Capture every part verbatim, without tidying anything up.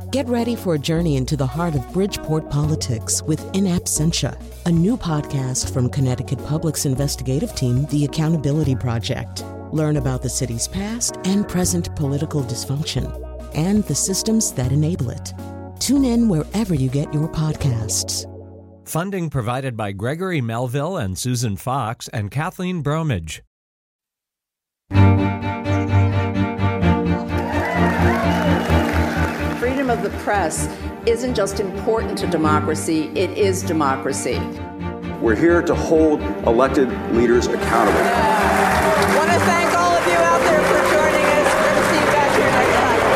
Get ready for a journey into the heart of Bridgeport politics with In Absentia, a new podcast from Connecticut Public's investigative team, The Accountability Project. Learn about the city's past and present political dysfunction and the systems that enable it. Tune in wherever you get your podcasts. Funding provided by Gregory Melville and Susan Fox and Kathleen Bromage. Freedom of the press isn't just important to democracy, it is democracy. We're here to hold elected leaders accountable. I want to thank all of you out there for joining us. We're going to see you back here next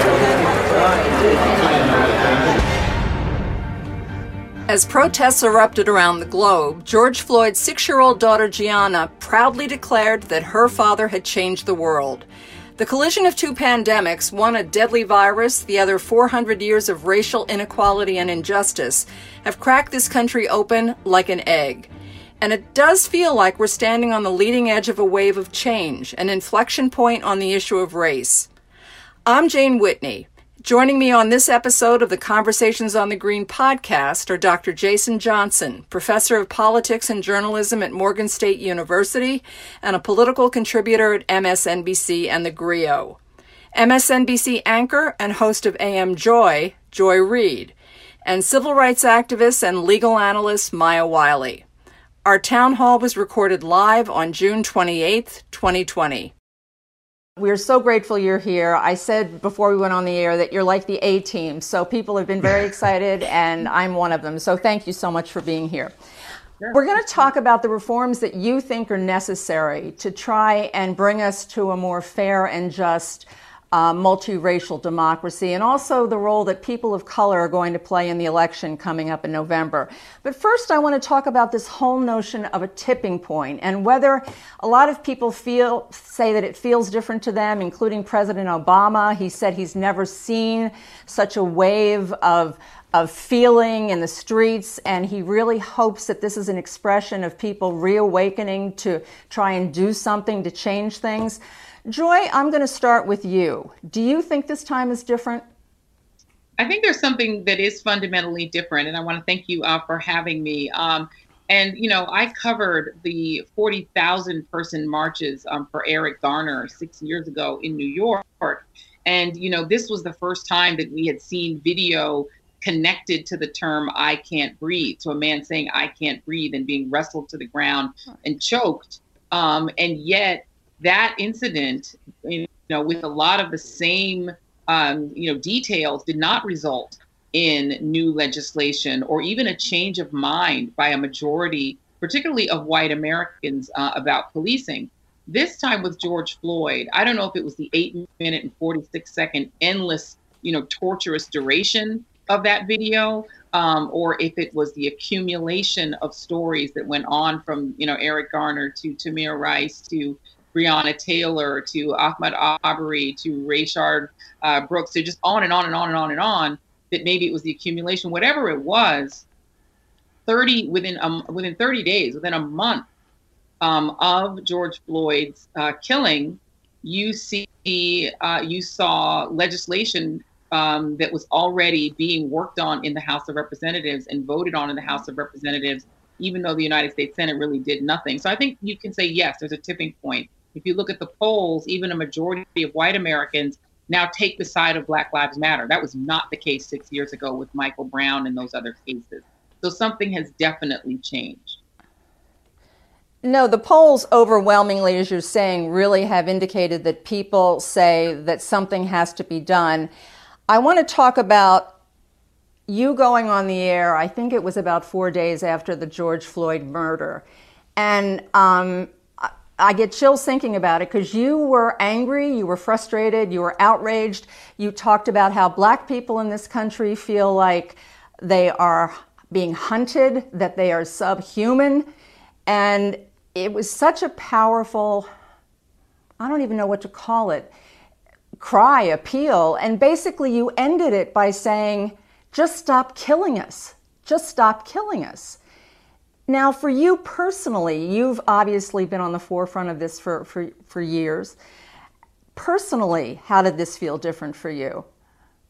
time. As protests erupted around the globe, George Floyd's six-year-old daughter Gianna proudly declared that her father had changed the world. The collision of two pandemics, one a deadly virus, the other four hundred years of racial inequality and injustice, have cracked this country open like an egg. And it does feel like we're standing on the leading edge of a wave of change, an inflection point on the issue of race. I'm Jane Whitney. Joining me on this episode of the Conversations on the Green podcast are Doctor Jason Johnson, professor of politics and journalism at Morgan State University and a political contributor at M S N B C and the Grio. M S N B C anchor and host of A M Joy, Joy Reid, and civil rights activist and legal analyst Maya Wiley. Our town hall was recorded live on June twenty-eighth, twenty twenty. We're so grateful you're here. I said before we went on the air that you're like the A-team, so people have been very excited, and I'm one of them. So thank you so much for being here. Sure. We're going to talk about the reforms that you think are necessary to try and bring us to a more fair and just uh, multiracial democracy, and also the role that people of color are going to play in the election coming up in November. But first, I want to talk about this whole notion of a tipping point and whether a lot of people feel say that it feels different to them, including President Obama. He said he's never seen such a wave of of feeling in the streets, and he really hopes that this is an expression of people reawakening to try and do something to change things. Joy, I'm going to start with you. Do you think this time is different? I think there's something that is fundamentally different, and I want to thank you uh, for having me. Um, and, you know, I covered the forty thousand person marches um, for Eric Garner six years ago in New York. And, you know, this was the first time that we had seen video connected to the term "I can't breathe," to a man saying "I can't breathe" and being wrestled to the ground and choked. Um, and yet that incident, you know, with a lot of the same, um, you know, details, did not result in new legislation or even a change of mind by a majority, particularly of white Americans, uh, about policing. This time with George Floyd, I don't know if it was the eight minute and forty-six second endless, you know, torturous duration of that video, um, or if it was the accumulation of stories that went on from, you know, Eric Garner to Tamir Rice to Breonna Taylor to Ahmaud Arbery to Rayshard uh, Brooks, so just on and on and on and on and on, that maybe it was the accumulation, whatever it was, thirty within um, within thirty days, within a month um, of George Floyd's uh, killing, you see uh, you saw legislation um, that was already being worked on in the House of Representatives and voted on in the House of Representatives, even though the United States Senate really did nothing. So I think you can say, yes, there's a tipping point. If you look at the polls, even a majority of white Americans now take the side of Black Lives Matter. That was not the case six years ago with Michael Brown and those other cases. So something has definitely changed. No, the polls overwhelmingly, as you're saying, really have indicated that people say that something has to be done. I want to talk about you going on the air. I think it was about four days after the George Floyd murder. And um, I get chills thinking about it because you were angry, you were frustrated, you were outraged. You talked about how Black people in this country feel like they are being hunted, that they are subhuman. And it was such a powerful, I don't even know what to call it, cry, appeal. And basically you ended it by saying, just stop killing us. Just stop killing us. Now, for you personally, you've obviously been on the forefront of this for, for, for years. Personally, how did this feel different for you?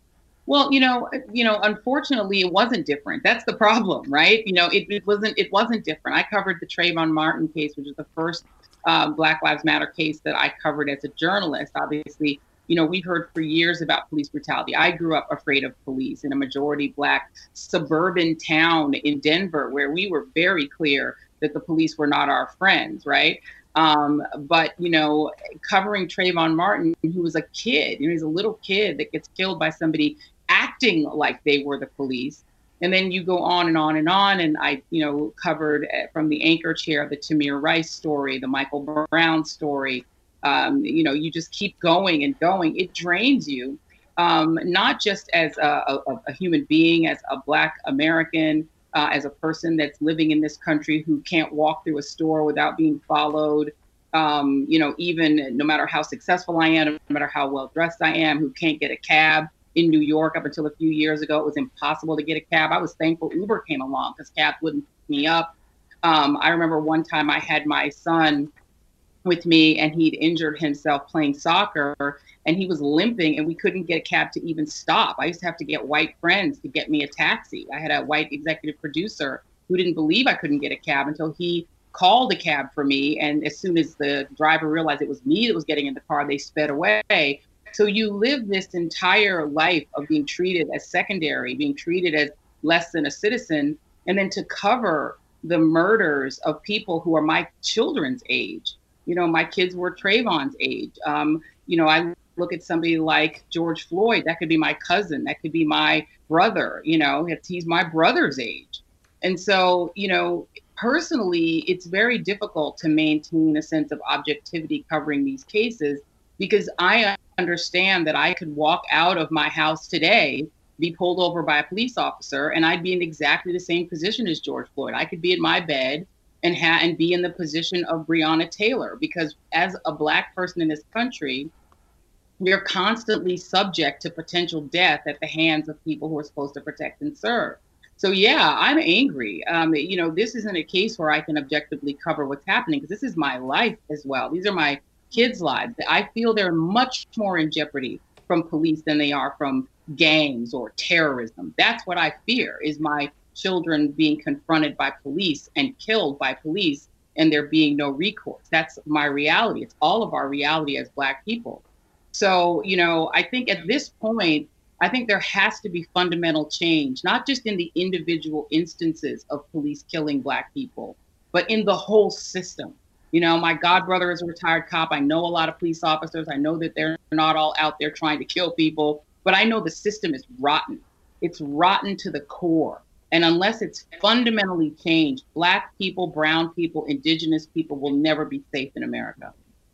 Well, you know, you know, unfortunately, it wasn't different. That's the problem, right? You know, it, it wasn't it wasn't different. I covered the Trayvon Martin case, which is the first uh, Black Lives Matter case that I covered as a journalist. Obviously, you know, we heard for years about police brutality. I grew up afraid of police in a majority Black suburban town in Denver, where we were very clear that the police were not our friends, right? Um, but, you know, covering Trayvon Martin, who was a kid, you know, he's a little kid that gets killed by somebody acting like they were the police. And then you go on and on and on. And I, you know, covered from the anchor chair, the Tamir Rice story, the Michael Brown story. Um, you know, you just keep going and going. It drains you, um, not just as a, a, a human being, as a Black American, uh, as a person that's living in this country who can't walk through a store without being followed. Um, you know, even no matter how successful I am, no matter how well dressed I am, who can't get a cab. In New York, up until a few years ago, it was impossible to get a cab. I was thankful Uber came along because cabs wouldn't pick me up. Um, I remember one time I had my son with me and he'd injured himself playing soccer and he was limping and we couldn't get a cab to even stop. I used to have to get white friends to get me a taxi. I had a white executive producer who didn't believe I couldn't get a cab until he called a cab for me. And as soon as the driver realized it was me that was getting in the car, they sped away. So you live this entire life of being treated as secondary, being treated as less than a citizen, and then to cover the murders of people who are my children's age. You know, my kids were Trayvon's age. Um, you know, I look at somebody like George Floyd, that could be my cousin, that could be my brother, you know, it's, he's my brother's age. And so, you know, personally, it's very difficult to maintain a sense of objectivity covering these cases because I understand that I could walk out of my house today, be pulled over by a police officer, and I'd be in exactly the same position as George Floyd. I could be in my bed and ha- and be in the position of Breonna Taylor, because as a Black person in this country, we're constantly subject to potential death at the hands of people who are supposed to protect and serve. So yeah, I'm angry. Um, you know, this isn't a case where I can objectively cover what's happening because this is my life as well. These are my kids' lives. I feel they're much more in jeopardy from police than they are from gangs or terrorism. That's what I fear, is my children being confronted by police and killed by police and there being no recourse. That's my reality. It's all of our reality as Black people. So, you know, I think at this point, I think there has to be fundamental change, not just in the individual instances of police killing Black people, but in the whole system. You know, my godbrother is a retired cop. I know a lot of police officers. I know that they're not all out there trying to kill people, but I know the system is rotten. It's rotten to the core. And unless it's fundamentally changed, Black people, brown people, indigenous people will never be safe in America.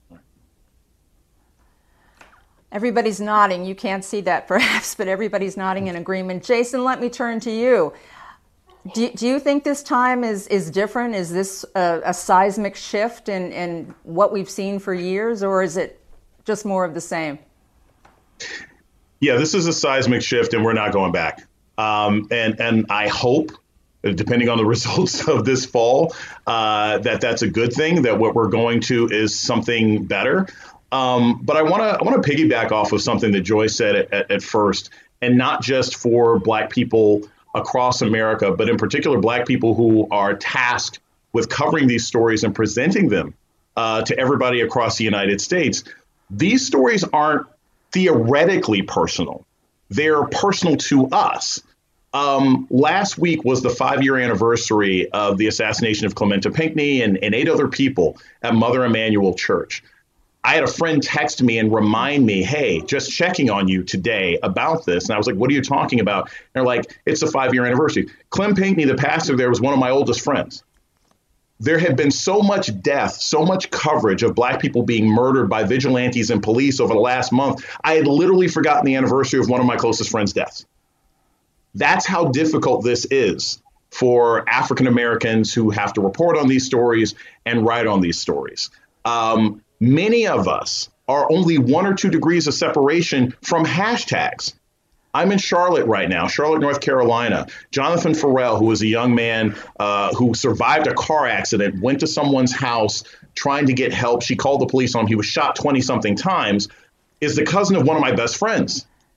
Everybody's nodding. You can't see that perhaps, but everybody's nodding in agreement. Jason, let me turn to you. Do, do you think this time is, is different? Is this a, a seismic shift in, in what we've seen for years, or is it just more of the same? Yeah, this is a seismic shift and we're not going back. Um, and, and I hope, depending on the results of this fall, uh, that that's a good thing, that what we're going to is something better. Um, but I want to I want to piggyback off of something that Joy said at, at, at first, and not just for Black people across America, but in particular Black people who are tasked with covering these stories and presenting them uh, to everybody across the United States. These stories aren't theoretically personal. They're personal to us. Um, last week was the five-year anniversary of the assassination of Clementa Pinckney and, and eight other people at Mother Emanuel Church. I had a friend text me and remind me, hey, just checking on you today about this. And I was like, what are you talking about? And they're like, it's the five-year anniversary. Clem Pinckney, the pastor there, was one of my oldest friends. There had been so much death, so much coverage of Black people being murdered by vigilantes and police over the last month. I had literally forgotten the anniversary of one of my closest friends' deaths. That's how difficult this is for African Americans who have to report on these stories and write on these stories. Um, Many of us are only one or two degrees of separation from hashtags. I'm in Charlotte right now, Charlotte, North Carolina. Jonathan Farrell, who was a young man uh, who survived a car accident, went to someone's house trying to get help. She called the police on him. He was shot twenty something times, is the cousin of one of my best friends.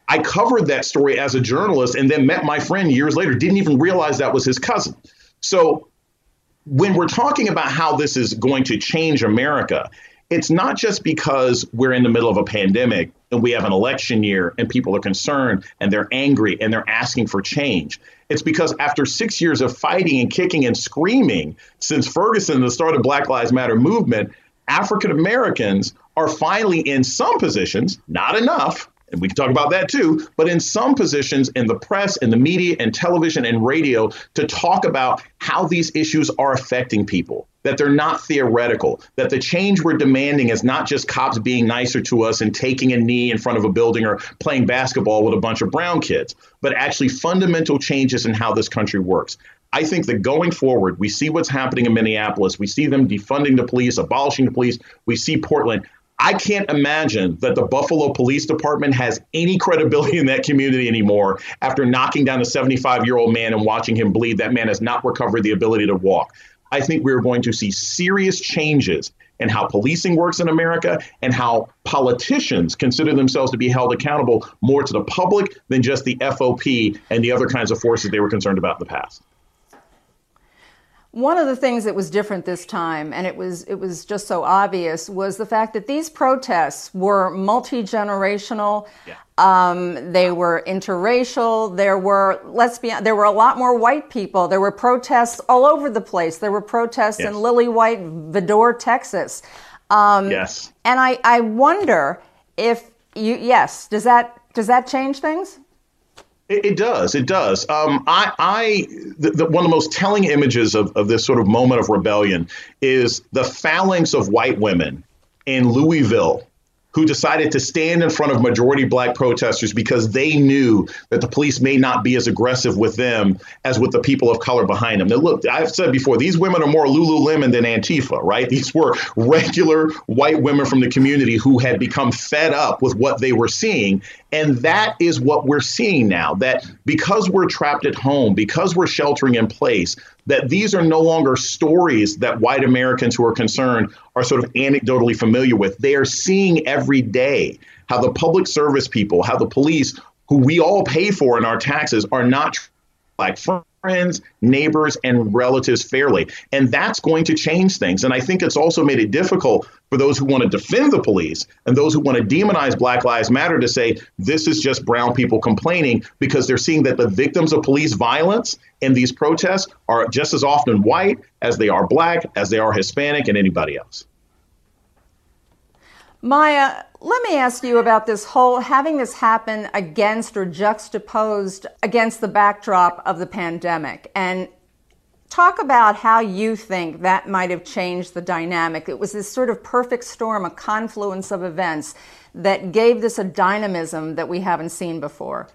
I covered that story as a journalist and then met my friend years later, didn't even realize that was his cousin. So when we're talking about how this is going to change America, it's not just because we're in the middle of a pandemic and we have an election year and people are concerned and they're angry and they're asking for change. It's because after six years of fighting and kicking and screaming since Ferguson, the start of Black Lives Matter movement, African Americans are finally in some positions, not enough, and we can talk about that too, but in some positions in the press, in the media, and television and radio to talk about how these issues are affecting people, that they're not theoretical, that the change we're demanding is not just cops being nicer to us and taking a knee in front of a building or playing basketball with a bunch of brown kids, but actually fundamental changes in how this country works. I think that going forward, we see what's happening in Minneapolis. We see them defunding the police, abolishing the police. We see Portland. I can't imagine that the Buffalo Police Department has any credibility in that community anymore after knocking down a seventy-five-year-old man and watching him bleed. That man has not recovered the ability to walk. I think we're going to see serious changes in how policing works in America and how politicians consider themselves to be held accountable more to the public than just the F O P and the other kinds of forces they were concerned about in the past. One of the things that was different this time, and it was it was just so obvious, was the fact that these protests were multi-generational. Yeah. Um, they were interracial. There were, let's be honest, there were a lot more white people. There were protests all over the place. There were protests yes. in Lily White, Vidor, Texas. Um, yes. And I, I wonder if you, yes, does that does that change things? It, it does. It does. Um, I, I the, the, one of the most telling images of, of this sort of moment of rebellion is the phalanx of white women in Louisville who decided to stand in front of majority black protesters because they knew that the police may not be as aggressive with them as with the people of color behind them. Now, look, I've said before, these women are more Lululemon than Antifa, right? These were regular white women from the community who had become fed up with what they were seeing. And that is what we're seeing now, that because we're trapped at home, because we're sheltering in place, that these are no longer stories that white Americans who are concerned are sort of anecdotally familiar with. They are seeing every day how the public service people, how the police, who we all pay for in our taxes, are not like friends, neighbors, and relatives fairly. And that's going to change things. And I think it's also made it difficult for those who want to defend the police and those who want to demonize Black Lives Matter to say this is just brown people complaining, because they're seeing that the victims of police violence in these protests are just as often white as they are black, as they are Hispanic, and anybody else. Maya, let me ask you about this whole having this happen against or juxtaposed against the backdrop of the pandemic, and talk about how you think that might have changed the dynamic. It was this sort of perfect storm, a confluence of events that gave this a dynamism that we haven't seen before.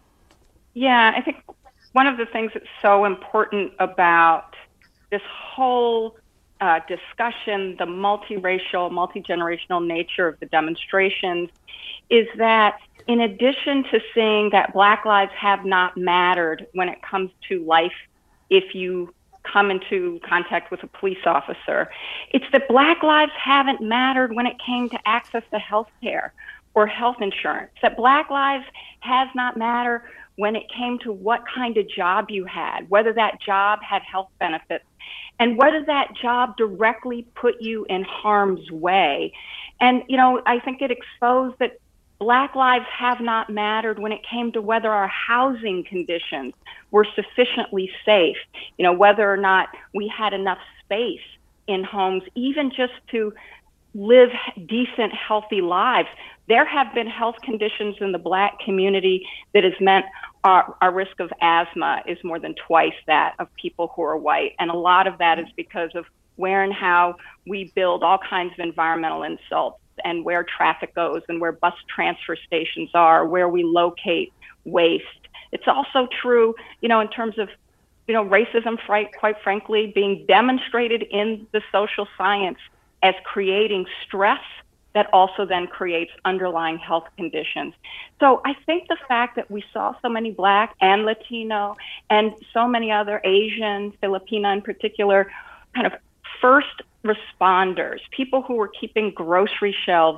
Yeah, I think one of the things that's so important about this whole Uh, discussion, the multiracial, multi-generational nature of the demonstrations, is that in addition to saying that Black lives have not mattered when it comes to life if you come into contact with a police officer, it's that Black lives haven't mattered when it came to access to health care or health insurance, that Black lives has not mattered when it came to what kind of job you had, whether that job had health benefits, and whether that job directly put you in harm's way. And, you know, I think it exposed that Black lives have not mattered when it came to whether our housing conditions were sufficiently safe, you know, whether or not we had enough space in homes, even just to live decent, healthy lives. There have been health conditions in the Black community that has meant our, our risk of asthma is more than twice that of people who are white. And a lot of that is because of where and how we build all kinds of environmental insults, and where traffic goes, and where bus transfer stations are, where we locate waste. It's also true, you know, in terms of, you know, racism, quite frankly, being demonstrated in the social science as creating stress that also then creates underlying health conditions. So I think the fact that we saw so many Black and Latino and so many other Asian, Filipina in particular, kind of first responders, people who were keeping grocery shelves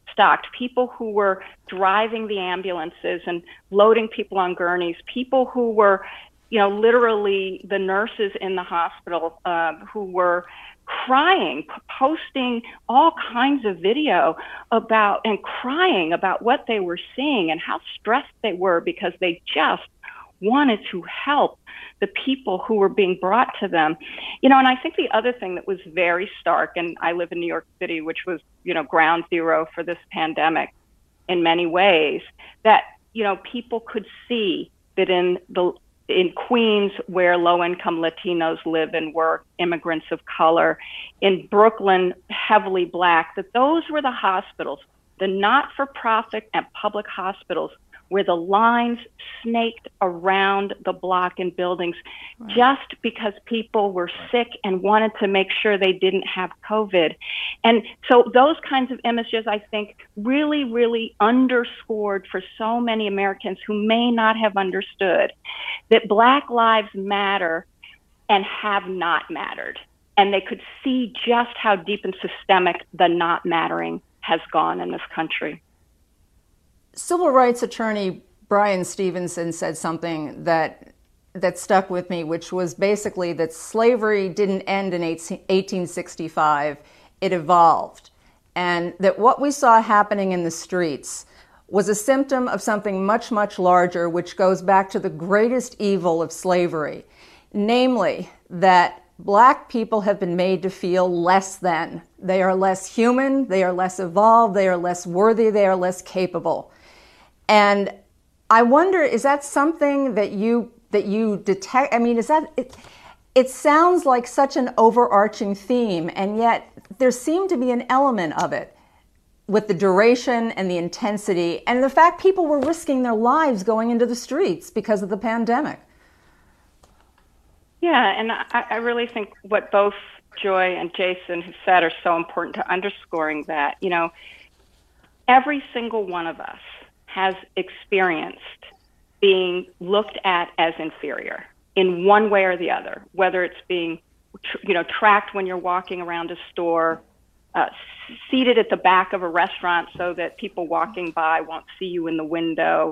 stocked, people who were driving the ambulances and loading people on gurneys, people who were, you know, literally the nurses in the hospital uh, who were crying, posting all kinds of video about and crying about what they were seeing and how stressed they were because they just wanted to help the people who were being brought to them. You know, and I think the other thing that was very stark, and I live in New York City, which was, you know, ground zero for this pandemic in many ways, that, you know, people could see that in the in Queens, where low-income Latinos live and work, immigrants of color, in Brooklyn, heavily Black, that those were the hospitals, the not-for-profit and public hospitals, where the lines snaked around the block in buildings right. just because people were sick and wanted to make sure they didn't have COVID. And so those kinds of images, I think, really, really underscored for so many Americans who may not have understood that Black lives matter and have not mattered. And they could see just how deep and systemic the not mattering has gone in this country. Civil rights attorney Bryan Stevenson said something that that stuck with me, which was basically that slavery didn't end in eighteen sixty-five, it evolved. And that what we saw happening in the streets was a symptom of something much, much larger, which goes back to the greatest evil of slavery, namely that Black people have been made to feel less than. They are less human, they are less evolved, they are less worthy, they are less capable. And I wonder, is that something that you that you detect? I mean, is that it, it sounds like such an overarching theme, and yet there seemed to be an element of it with the duration and the intensity and the fact people were risking their lives going into the streets because of the pandemic. Yeah, and I, I really think what both Joy and Jason have said are so important to underscoring that. You know, every single one of us has experienced being looked at as inferior in one way or the other, whether it's being, you know, tracked when you're walking around a store, uh, seated at the back of a restaurant so that people walking by won't see you in the window,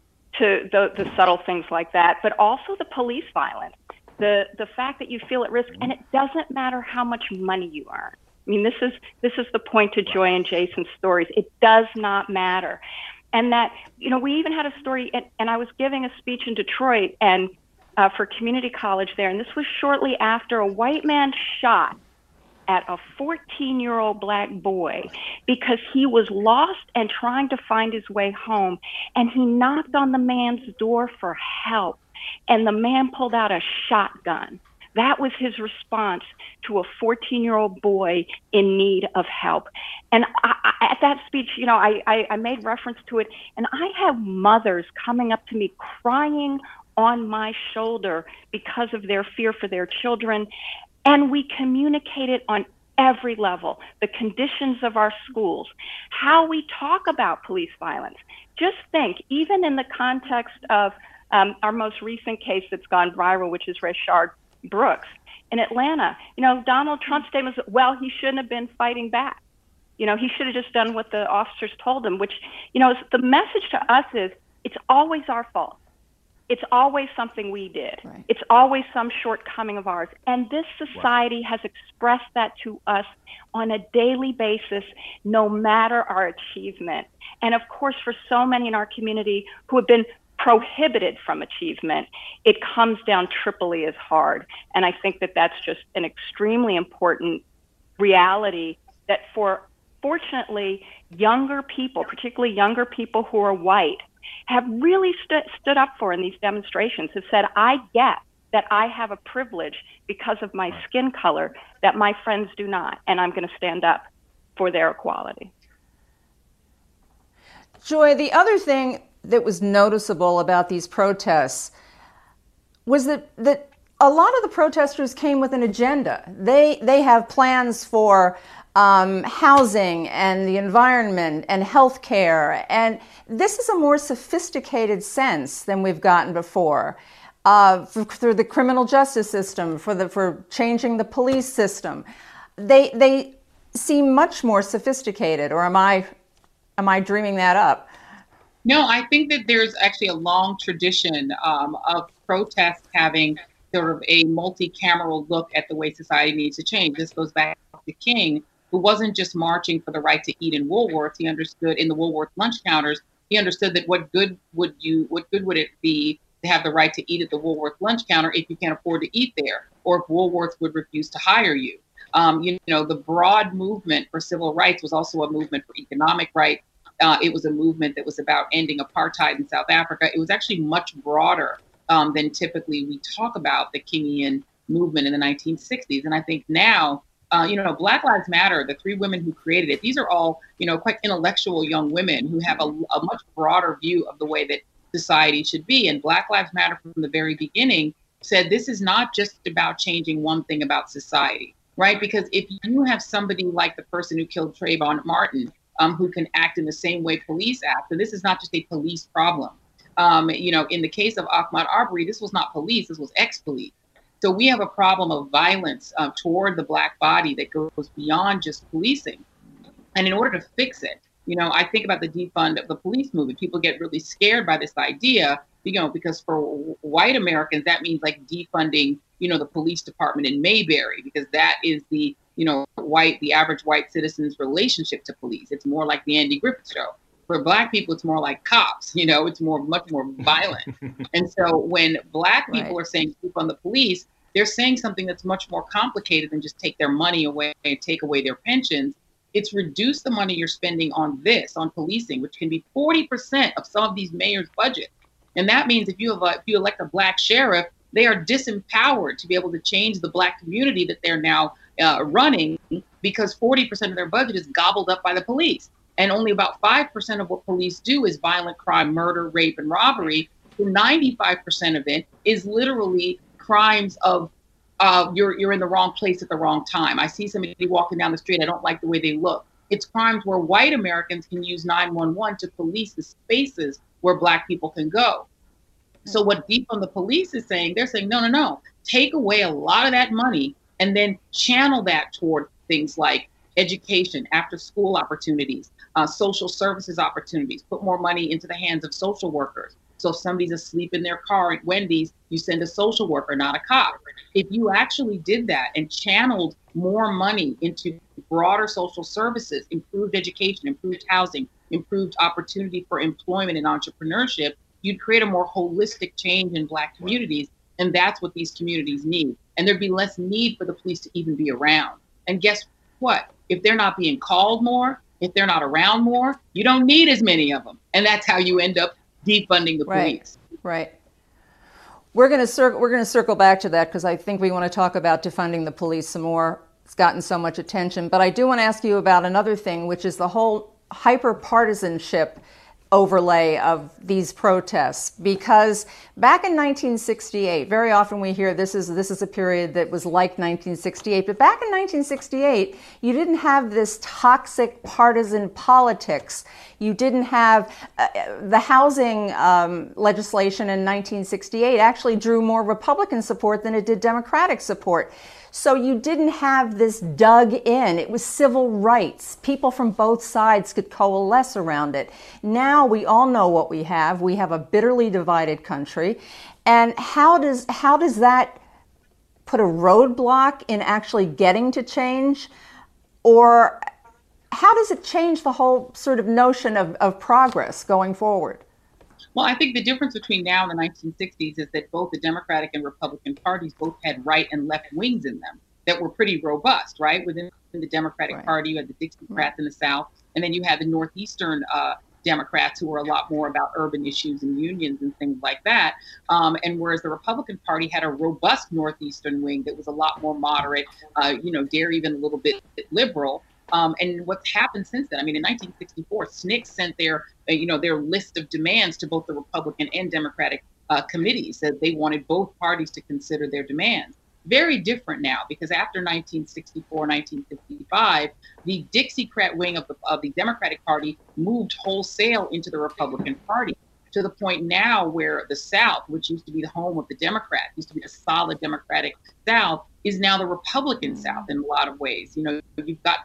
to the, the subtle things like that, but also the police violence, the the fact that you feel at risk, and it doesn't matter how much money you earn. I mean, this is this is the point to Joy and Jason's stories. It does not matter. And that, you know, we even had a story, and, and I was giving a speech in Detroit and uh, for community college there, and this was shortly after a white man shot at a fourteen-year-old Black boy because he was lost and trying to find his way home, and he knocked on the man's door for help, and the man pulled out a shotgun. That was his response to a fourteen-year-old boy in need of help. And I, I, at that speech, you know, I, I, I made reference to it, and I have mothers coming up to me crying on my shoulder because of their fear for their children. And we communicate it on every level, the conditions of our schools, how we talk about police violence. Just think, even in the context of um, our most recent case that's gone viral, which is Rayshard Brooks in Atlanta. You know, Donald Trump's statement was, well, he shouldn't have been fighting back. You know, he should have just done what the officers told him, which, you know, the message to us is it's always our fault. It's always something we did. Right. It's always some shortcoming of ours. And this society wow. has expressed that to us on a daily basis, no matter our achievement. And of course, for so many in our community who have been prohibited from achievement, it comes down triply as hard. And I think that that's just an extremely important reality that for, fortunately, younger people, particularly younger people who are white, have really st- stood up for in these demonstrations, have said, I get that I have a privilege because of my skin color that my friends do not, and I'm going to stand up for their equality. Joy, the other thing that was noticeable about these protests was that, that a lot of the protesters came with an agenda. They they have plans for um, housing and the environment and healthcare, and this is a more sophisticated sense than we've gotten before. Uh, for, through the criminal justice system, for the for changing the police system, they they seem much more sophisticated. Or am I am I dreaming that up? No, I think that there's actually a long tradition um, of protests having sort of a multi-cameral look at the way society needs to change. This goes back to King, who wasn't just marching for the right to eat in Woolworths. He understood in the Woolworth lunch counters, he understood that what good would you, what good would it be to have the right to eat at the Woolworth lunch counter if you can't afford to eat there, or if Woolworths would refuse to hire you. Um, you know, the broad movement for civil rights was also a movement for economic rights. Uh, it was a movement that was about ending apartheid in South Africa. It was actually much broader um, than typically we talk about the Kingian movement in the nineteen sixties. And I think now, uh, you know, Black Lives Matter, the three women who created it, these are all, you know, quite intellectual young women who have a, a much broader view of the way that society should be. And Black Lives Matter from the very beginning said this is not just about changing one thing about society, right? Because if you have somebody like the person who killed Trayvon Martin, Um, who can act in the same way police act. And this is not just a police problem. Um, you know, in the case of Ahmaud Arbery, this was not police, this was ex-police. So we have a problem of violence uh, toward the Black body that goes beyond just policing. And in order to fix it, you know, I think about the defund of the police movement. People get really scared by this idea, you know, because for white Americans, that means like defunding, you know, the police department in Mayberry, because that is the you know, white, the average white citizen's relationship to police. It's more like the Andy Griffith Show. For Black people, it's more like cops, you know, it's more, much more violent. And so when Black people right. are saying keep on the police, they're saying something that's much more complicated than just take their money away and take away their pensions. It's reduce the money you're spending on this, on policing, which can be forty percent of some of these mayors' budget. And that means if you have a, if you elect a Black sheriff, they are disempowered to be able to change the Black community that they're now uh, running, because forty percent of their budget is gobbled up by the police. And only about five percent of what police do is violent crime, murder, rape, and robbery. So ninety-five percent of it is literally crimes of uh, you're you're in the wrong place at the wrong time. I see somebody walking down the street, I don't like the way they look. It's crimes where white Americans can use nine one one to police the spaces where Black people can go. So what Defund the Police is saying, they're saying, no, no, no, take away a lot of that money and then channel that toward things like education, after school opportunities, uh, social services opportunities, put more money into the hands of social workers. So if somebody's asleep in their car at Wendy's, you send a social worker, not a cop. If you actually did that and channeled more money into broader social services, improved education, improved housing, improved opportunity for employment and entrepreneurship, you'd create a more holistic change in Black communities. And that's what these communities need. And there'd be less need for the police to even be around. And guess what? If they're not being called more, if they're not around more, you don't need as many of them. And that's how you end up defunding the right. police. Right. We're going to circle. We're going to circle back to that because I think we want to talk about defunding the police some more. It's gotten so much attention. But I do want to ask you about another thing, which is the whole hyper-partisanship overlay of these protests, because back in nineteen sixty-eight, very often we hear this is this is a period that was like nineteen sixty-eight, but back in nineteen sixty-eight, you didn't have this toxic partisan politics. You didn't have uh, the housing um, legislation in nineteen sixty-eight actually drew more Republican support than it did Democratic support. So you didn't have this dug in. It was civil rights. People from both sides could coalesce around it. Now we all know what we have. We have a bitterly divided country. And how does how does that put a roadblock in actually getting to change? Or how does it change the whole sort of notion of, of progress going forward? Well, I think the difference between now and the nineteen sixties is that both the Democratic and Republican parties both had right and left wings in them that were pretty robust, right? Within the Democratic right. Party, you had the Dixiecrats right. in the South, and then you had the Northeastern uh, Democrats who were a lot more about urban issues and unions and things like that. Um, and whereas the Republican Party had a robust Northeastern wing that was a lot more moderate, uh, you know, dare even a little bit liberal. Um, and what's happened since then? I mean, in nineteen sixty-four, S N C C sent their, uh, you know, their list of demands to both the Republican and Democratic uh, committees that they wanted both parties to consider their demands. Very different now, because after nineteen sixty-four, nineteen sixty-five, the Dixiecrat wing of the of the Democratic Party moved wholesale into the Republican Party, to the point now where the South, which used to be the home of the Democrats, used to be the solid Democratic South, is now the Republican South in a lot of ways. You know, you've got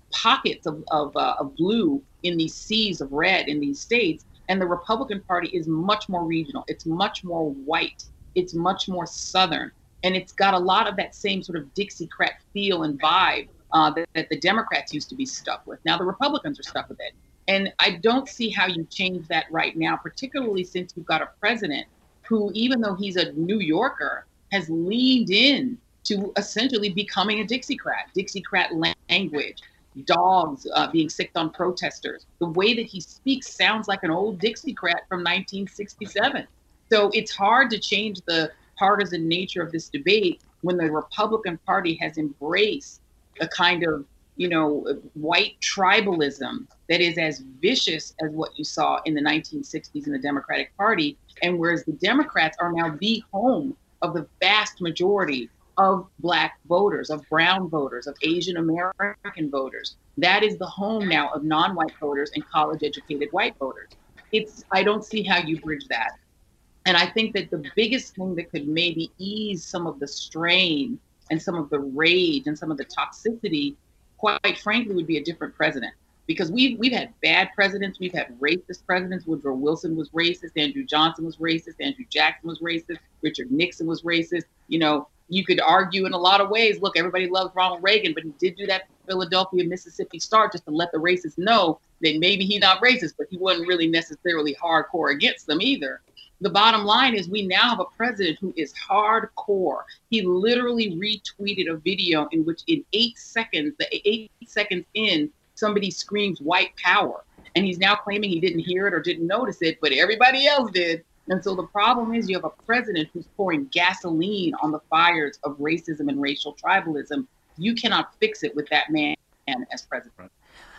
pockets of of, uh, of blue in these seas of red in these states. And the Republican Party is much more regional. It's much more white. It's much more Southern. And it's got a lot of that same sort of Dixiecrat feel and vibe uh, that, that the Democrats used to be stuck with. Now the Republicans are stuck with it. And I don't see how you change that right now, particularly since you've got a president who, even though he's a New Yorker, has leaned in to essentially becoming a Dixiecrat, Dixiecrat language, dogs uh, being sicked on protesters. The way that he speaks sounds like an old Dixiecrat from nineteen sixty-seven. So it's hard to change the partisan nature of this debate when the Republican Party has embraced a kind of, you know, white tribalism that is as vicious as what you saw in the nineteen sixties in the Democratic Party. And whereas the Democrats are now the home of the vast majority of Black voters, of brown voters, of Asian American voters. That is the home now of non-white voters and college-educated white voters. It's, I don't see how you bridge that. And I think that the biggest thing that could maybe ease some of the strain and some of the rage and some of the toxicity, quite frankly, would be a different president. Because we've, we've had bad presidents, we've had racist presidents. Woodrow Wilson was racist, Andrew Johnson was racist, Andrew Jackson was racist, Richard Nixon was racist. You know, you could argue in a lot of ways, look, everybody loves Ronald Reagan, but he did do that Philadelphia, Mississippi Star just to let the racists know that maybe he's not racist, but he wasn't really necessarily hardcore against them either. The bottom line is we now have a president who is hardcore. He literally retweeted a video in which in eight seconds, the eight seconds in, somebody screams white power. And he's now claiming he didn't hear it or didn't notice it, but everybody else did. And so the problem is you have a president who's pouring gasoline on the fires of racism and racial tribalism. You cannot fix it with that man as president.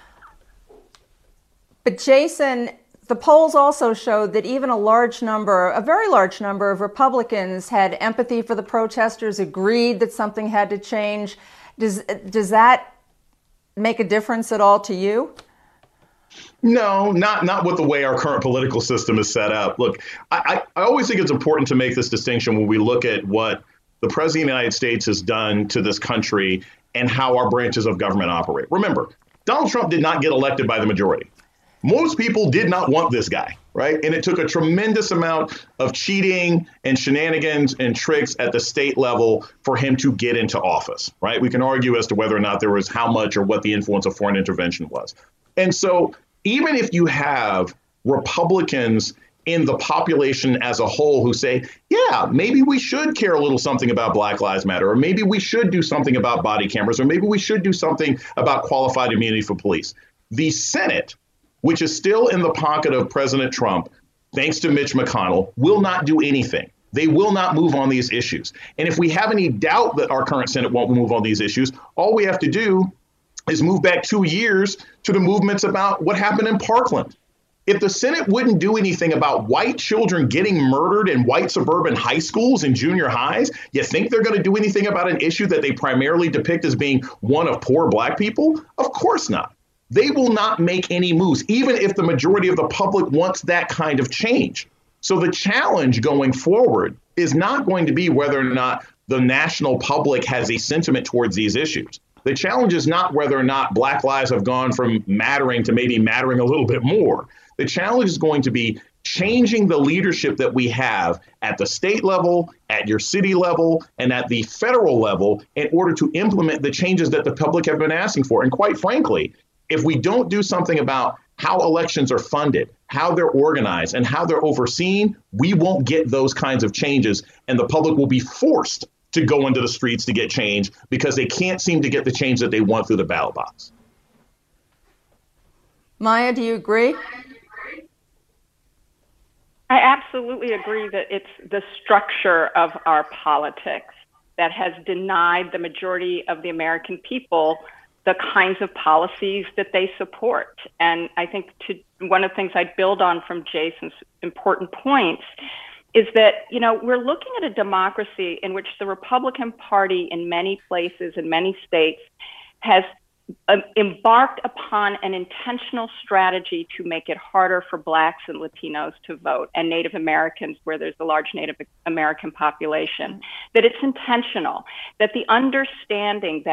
But Jason, the polls also showed that even a large number, a very large number of Republicans had empathy for the protesters, agreed that something had to change. Does, does that make a difference at all to you? No, not not with the way our current political system is set up. Look, I, I always think it's important to make this distinction when we look at what the President of the United States has done to this country and how our branches of government operate. Remember, Donald Trump did not get elected by the majority. Most people did not want this guy, right? And it took a tremendous amount of cheating and shenanigans and tricks at the state level for him to get into office, right? We can argue as to whether or not there was how much or what the influence of foreign intervention was. And so even if you have Republicans in the population as a whole who say, yeah, maybe we should care a little something about Black Lives Matter, or maybe we should do something about body cameras, or maybe we should do something about qualified immunity for police. The Senate, which is still in the pocket of President Trump, thanks to Mitch McConnell, will not do anything. They will not move on these issues. And if we have any doubt that our current Senate won't move on these issues, all we have to do is move back two years to the movements about what happened in Parkland. If the Senate wouldn't do anything about white children getting murdered in white suburban high schools and junior highs, you think they're going to do anything about an issue that they primarily depict as being one of poor Black people? Of course not. They will not make any moves, even if the majority of the public wants that kind of change. So the challenge going forward is not going to be whether or not the national public has a sentiment towards these issues. The challenge is not whether or not Black lives have gone from mattering to maybe mattering a little bit more. The challenge is going to be changing the leadership that we have at the state level, at your city level, and at the federal level in order to implement the changes that the public have been asking for. And quite frankly, if we don't do something about how elections are funded, how they're organized, and how they're overseen, we won't get those kinds of changes, and the public will be forced to go into the streets to get change because they can't seem to get the change that they want through the ballot box. Maya, do you agree? I absolutely agree that it's the structure of our politics that has denied the majority of the American people the kinds of policies that they support. And I think to, one of the things I'd build on from Jason's important points is that, you know, we're looking at a democracy in which the Republican Party in many places, in many states, has um, embarked upon an intentional strategy to make it harder for Blacks and Latinos to vote, and Native Americans, where there's a large Native American population, that it's intentional, that the understanding that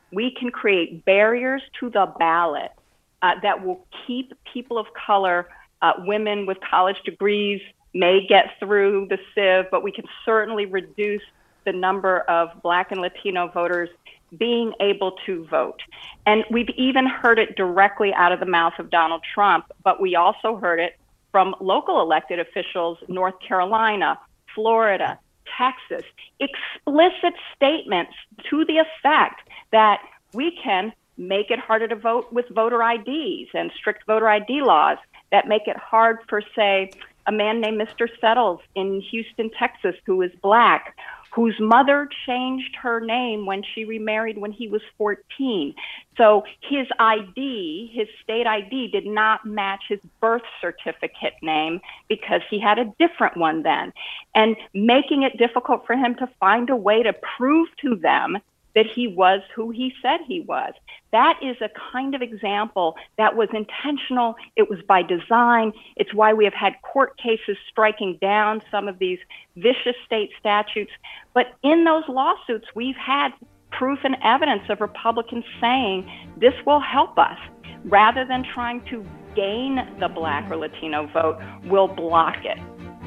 we can create barriers to the ballot uh, that will keep people of color, uh, women with college degrees may get through the sieve, but we can certainly reduce the number of Black and Latino voters being able to vote. And we've even heard it directly out of the mouth of Donald Trump, but we also heard it from local elected officials, North Carolina, Florida, Texas, explicit statements to the effect that we can make it harder to vote with voter I Ds and strict voter I D laws that make it hard for, say, a man named Mister Settles in Houston, Texas, who is Black, whose mother changed her name when she remarried when he was fourteen. So his I D, his state I D, did not match his birth certificate name because he had a different one then. And making it difficult for him to find a way to prove to them that he was who he said he was. That is a kind of example that was intentional. It was by design. It's why we have had court cases striking down some of these vicious state statutes. But in those lawsuits, we've had proof and evidence of Republicans saying this will help us. Rather than trying to gain the Black or Latino vote, we'll block it.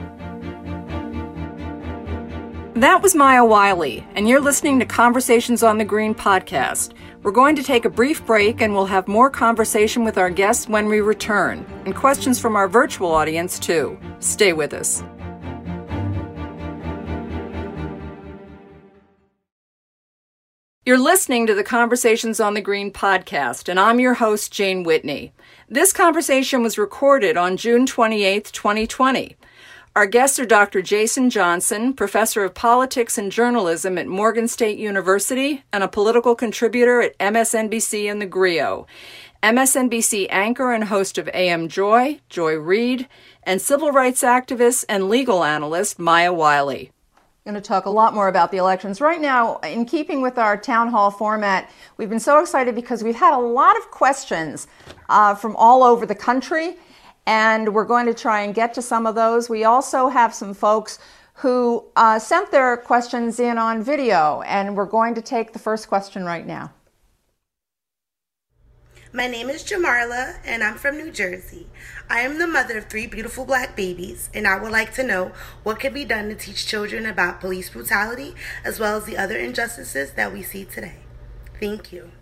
That was Maya Wiley, and you're listening to Conversations on the Green podcast. We're going to take a brief break, and we'll have more conversation with our guests when we return, and questions from our virtual audience, too. Stay with us. You're listening to the Conversations on the Green podcast, and I'm your host, Jane Whitney. This conversation was recorded on June twenty-eighth, twenty twenty. Our guests are Doctor Jason Johnson, professor of politics and journalism at Morgan State University and a political contributor at M S N B C and the Grio, M S N B C anchor and host of A M Joy, Joy Reid, and civil rights activist and legal analyst Maya Wiley. Going to talk a lot more about the elections. Right now, in keeping with our town hall format, we've been so excited because we've had a lot of questions uh, from all over the country, and we're going to try and get to some of those. We also have some folks who uh, sent their questions in on video, and we're going to take the first question right now. My name is Jamarla, and I'm from New Jersey. I am the mother of three beautiful Black babies, and I would like to know what can be done to teach children about police brutality, as well as the other injustices that we see today. Thank you.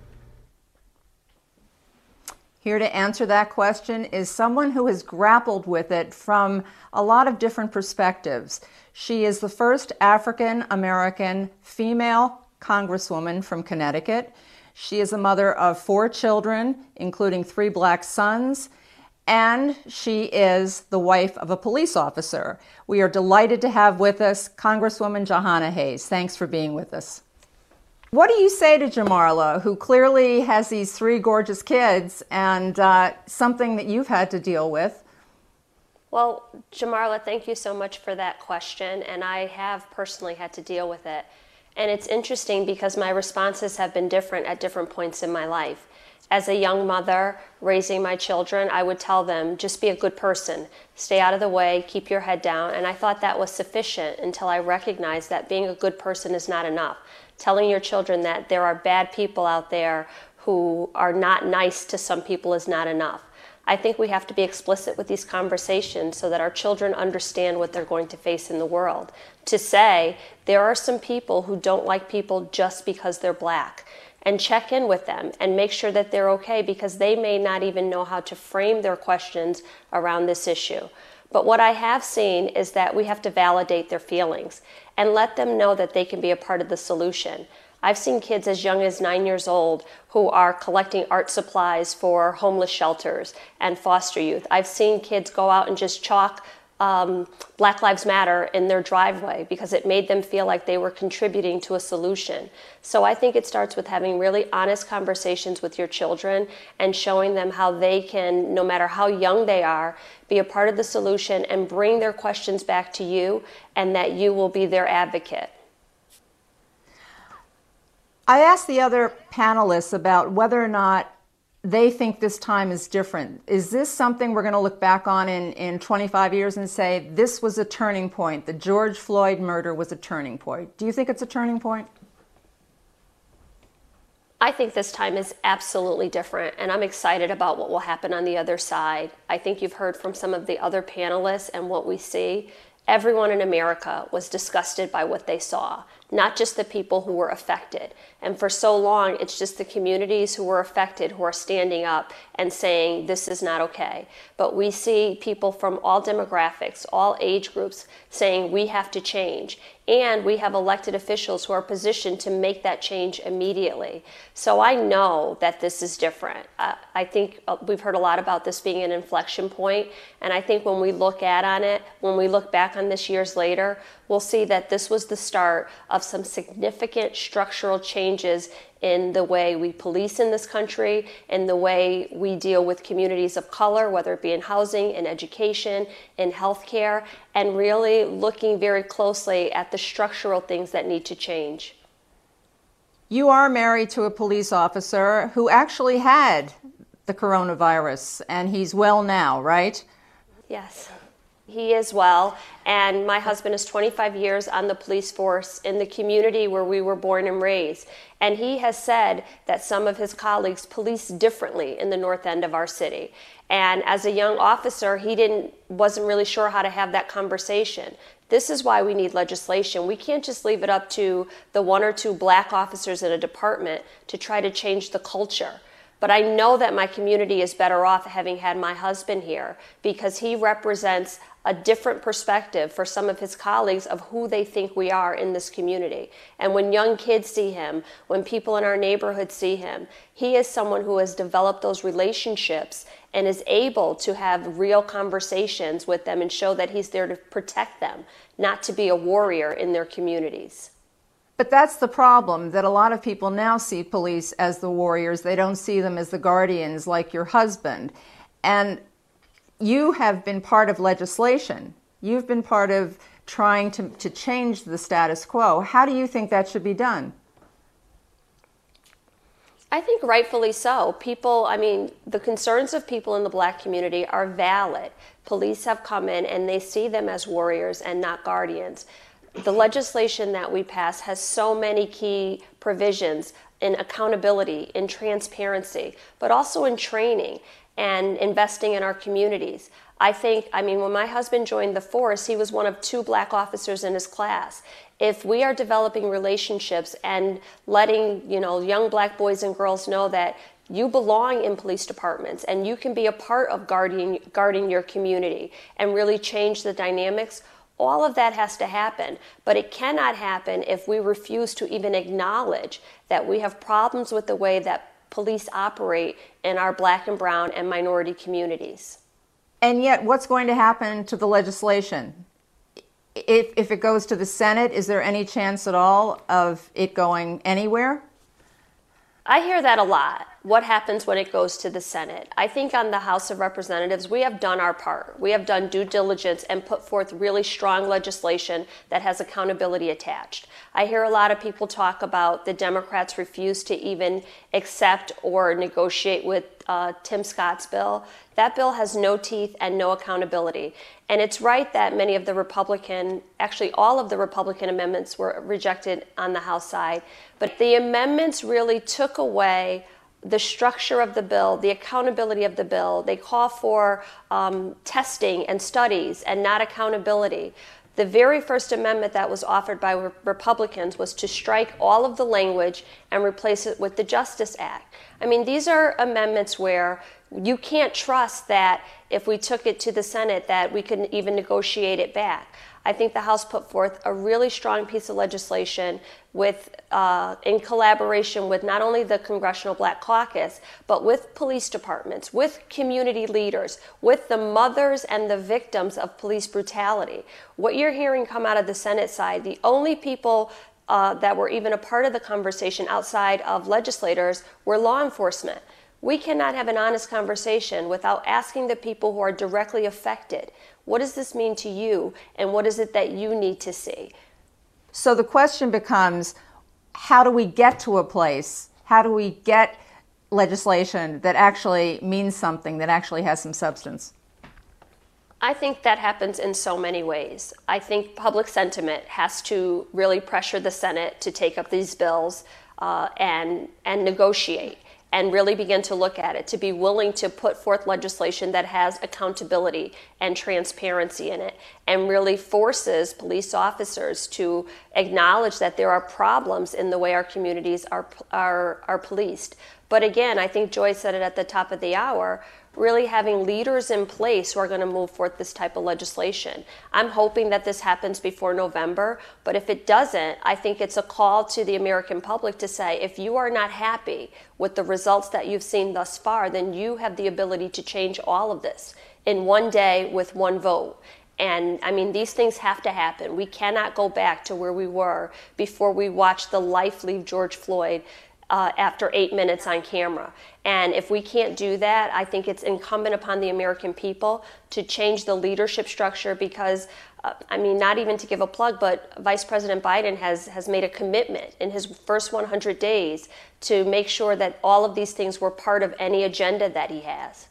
Here to answer that question is someone who has grappled with it from a lot of different perspectives. She is the first African American female congresswoman from Connecticut. She is a mother of four children, including three Black sons, and she is the wife of a police officer. We are delighted to have with us Congresswoman Jahana Hayes. Thanks for being with us. What do you say to Jamarla, who clearly has these three gorgeous kids and uh, something that you've had to deal with? Well, Jamarla, thank you so much for that question, and I have personally had to deal with it. And it's interesting because my responses have been different at different points in my life. As a young mother raising my children, I would tell them, just be a good person, stay out of the way, keep your head down. And I thought that was sufficient until I recognized that being a good person is not enough. Telling your children that there are bad people out there who are not nice to some people is not enough. I think we have to be explicit with these conversations so that our children understand what they're going to face in the world. To say, there are some people who don't like people just because they're Black, and check in with them and make sure that they're okay, because they may not even know how to frame their questions around this issue. But what I have seen is that we have to validate their feelings and let them know that they can be a part of the solution. I've seen kids as young as nine years old who are collecting art supplies for homeless shelters and foster youth. I've seen kids go out and just chalk um, Black Lives Matter in their driveway because it made them feel like they were contributing to a solution. So I think it starts with having really honest conversations with your children and showing them how they can, no matter how young they are, be a part of the solution and bring their questions back to you, and that you will be their advocate. I asked the other panelists about whether or not they think this time is different. Is this something we're going to look back on in, in twenty-five years and say, this was a turning point, the George Floyd murder was a turning point? Do you think it's a turning point? I think this time is absolutely different, and I'm excited about what will happen on the other side. I think you've heard from some of the other panelists and what we see. Everyone in America was disgusted by what they saw, not just the people who were affected. And for so long, it's just the communities who were affected who are standing up and saying this is not okay. But we see people from all demographics, all age groups saying we have to change. And we have elected officials who are positioned to make that change immediately. So I know that this is different. Uh, I think we've heard a lot about this being an inflection point. And I think when we look at on it, when we look back on this years later, we'll see that this was the start of some significant structural changes in the way we police in this country, in the way we deal with communities of color, whether it be in housing, in education, in healthcare, and really looking very closely at the structural things that need to change. You are married to a police officer who actually had the coronavirus, and he's well now, right? Yes. He is well, and my husband is twenty-five years on the police force in the community where we were born and raised. And he has said that some of his colleagues police differently in the north end of our city. And as a young officer, he didn't wasn't really sure how to have that conversation. This is why we need legislation. We can't just leave it up to the one or two black officers in a department to try to change the culture. But I know that my community is better off having had my husband here because he represents a different perspective for some of his colleagues of who they think we are in this community. And when young kids see him, when people in our neighborhood see him, he is someone who has developed those relationships and is able to have real conversations with them and show that he's there to protect them, not to be a warrior in their communities. But that's the problem, that a lot of people now see police as the warriors. They don't see them as the guardians like your husband. And you have been part of legislation. You've been part of trying to, to change the status quo. How do you think that should be done? I think rightfully so. People, I mean, the concerns of people in the black community are valid. Police have come in and they see them as warriors and not guardians. The legislation that we pass has so many key provisions in accountability, in transparency, but also in training and investing in our communities. I think, I mean, when my husband joined the force, he was one of two black officers in his class. If we are developing relationships and letting, you know, young black boys and girls know that you belong in police departments and you can be a part of guarding, guarding your community and really change the dynamics, all of that has to happen, but it cannot happen if we refuse to even acknowledge that we have problems with the way that police operate in our black and brown and minority communities. And yet, what's going to happen to the legislation? If, if it goes to the Senate, is there any chance at all of it going anywhere? I hear that a lot. What happens when it goes to the Senate? I think on the House of Representatives, we have done our part. We have done due diligence and put forth really strong legislation that has accountability attached. I hear a lot of people talk about the Democrats refuse to even accept or negotiate with uh, Tim Scott's bill. That bill has no teeth and no accountability. And it's right that many of the Republican, actually all of the Republican amendments were rejected on the House side. But the amendments really took away the structure of the bill, the accountability of the bill. They call for um, testing and studies and not accountability. The very first amendment that was offered by re- Republicans was to strike all of the language and replace it with the Justice Act. I mean, these are amendments where you can't trust that if we took it to the Senate that we could even negotiate it back. I think the House put forth a really strong piece of legislation with, uh, in collaboration with not only the Congressional Black Caucus, but with police departments, with community leaders, with the mothers and the victims of police brutality. What you're hearing come out of the Senate side, the only people uh, that were even a part of the conversation outside of legislators were law enforcement. We cannot have an honest conversation without asking the people who are directly affected, what does this mean to you, and what is it that you need to see? So the question becomes, how do we get to a place, how do we get legislation that actually means something, that actually has some substance? I think that happens in so many ways. I think public sentiment has to really pressure the Senate to take up these bills. uh, and and negotiate and really begin to look at it, to be willing to put forth legislation that has accountability and transparency in it and really forces police officers to acknowledge that there are problems in the way our communities are are, are policed. But again, I think Joy said it at the top of the hour, really having leaders in place who are going to move forth this type of legislation. I'm hoping that this happens before November, but if it doesn't, I think it's a call to the American public to say, if you are not happy with the results that you've seen thus far, then you have the ability to change all of this in one day with one vote. And I mean, these things have to happen. We cannot go back to where we were before we watched the life leave George Floyd Uh, after eight minutes on camera. And if we can't do that, I think it's incumbent upon the American people to change the leadership structure because, uh, I mean, not even to give a plug, but Vice President Biden has, has made a commitment in his first one hundred days to make sure that all of these things were part of any agenda that he has.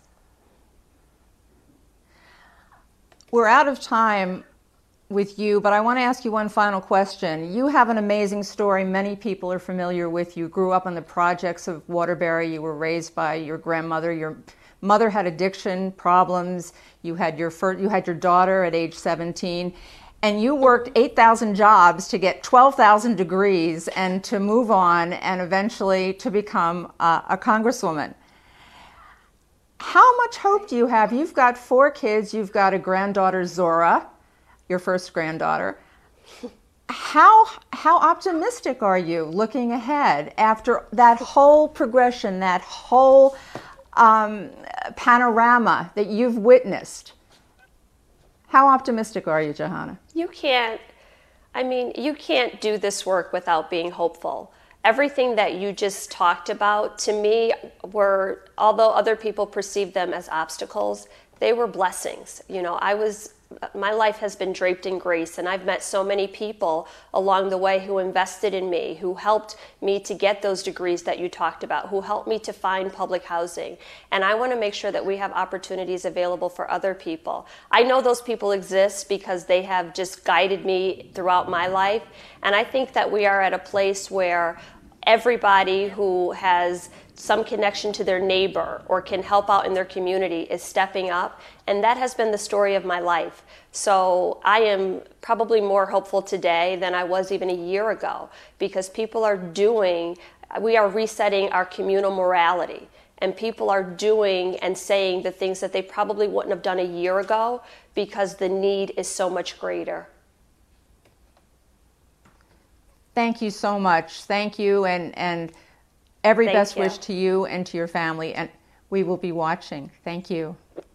We're out of time with you, but I want to ask you one final question. You have an amazing story. Many people are familiar with you. Grew up on the projects of Waterbury. You were raised by your grandmother. Your mother had addiction problems. You had your first, you had your daughter at age seventeen, and you worked eight thousand jobs to get twelve thousand degrees and to move on and eventually to become uh, a congresswoman. How much hope do you have? You've got four kids. You've got a granddaughter, Zora, your first granddaughter. How how optimistic are you looking ahead after that whole progression, that whole um, panorama that you've witnessed? How optimistic are you, Johanna? You can't, I mean, you can't do this work without being hopeful. Everything that you just talked about, to me, were, although other people perceive them as obstacles, they were blessings. You know, I was, my life has been draped in grace, and I've met so many people along the way who invested in me, who helped me to get those degrees that you talked about, who helped me to find public housing. And I want to make sure that we have opportunities available for other people. I know those people exist because they have just guided me throughout my life. And I think that we are at a place where everybody who has some connection to their neighbor or can help out in their community is stepping up. And that has been the story of my life. So I am probably more hopeful today than I was even a year ago, because people are doing, we are resetting our communal morality. And people are doing and saying the things that they probably wouldn't have done a year ago because the need is so much greater. Thank you so much. Thank you, and, and every Thank best you. wish to you and to your family, and we will be watching. Thank you.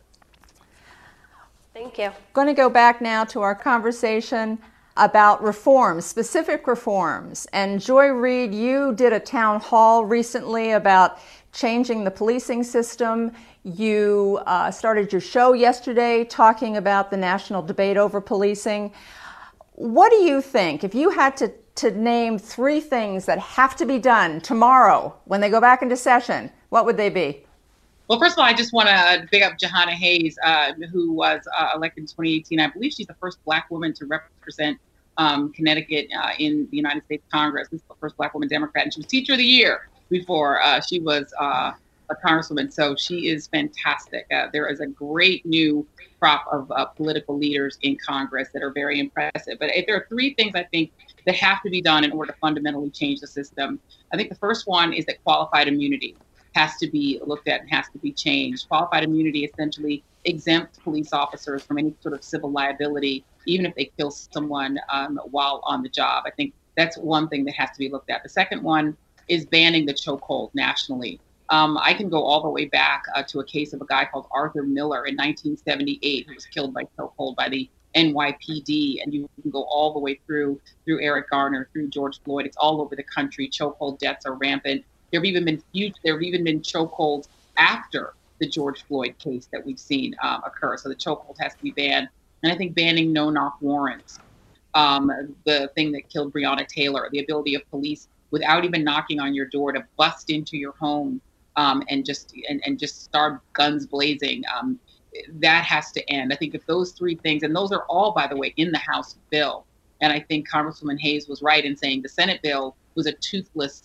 Thank you. Going to go back now to our conversation about reforms, specific reforms. And Joy Reid, you did a town hall recently about changing the policing system. You uh, started your show yesterday talking about the national debate over policing. What do you think, if you had to, to name three things that have to be done tomorrow when they go back into session, what would they be? Well, first of all, I just want to big up Jahana Hayes, uh, who was uh, elected in twenty eighteen. I believe she's the first Black woman to represent um, Connecticut uh, in the United States Congress. This is the first Black woman Democrat, and she was Teacher of the Year before uh, she was uh, a congresswoman. So she is fantastic. Uh, there is a great new crop of uh, political leaders in Congress that are very impressive. But if there are three things I think that have to be done in order to fundamentally change the system, I think the first one is that qualified immunity has to be looked at and has to be changed. Qualified immunity essentially exempts police officers from any sort of civil liability, even if they kill someone um, while on the job. I think that's one thing that has to be looked at. The second one is banning the chokehold nationally. Um, I can go all the way back uh, to a case of a guy called Arthur Miller in nineteen seventy-eight, who was killed by chokehold by the N Y P D. And you can go all the way through, through Eric Garner, through George Floyd. It's all over the country. Chokehold deaths are rampant. There have even been few, there have even been chokeholds after the George Floyd case that we've seen um, occur. So the chokehold has to be banned. And I think banning no-knock warrants, um, the thing that killed Breonna Taylor, the ability of police without even knocking on your door to bust into your home um, and just and, and just start guns blazing. Um, that has to end. I think if those three things, and those are all, by the way, in the House bill. And I think Congresswoman Hayes was right in saying the Senate bill was a toothless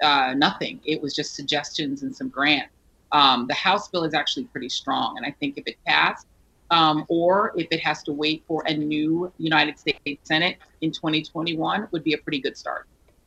uh, nothing. It was just suggestions and some grants. Um, the House bill is actually pretty strong. And I think if it passed, um, or if it has to wait for a new United States Senate in twenty twenty-one, would be a pretty good start.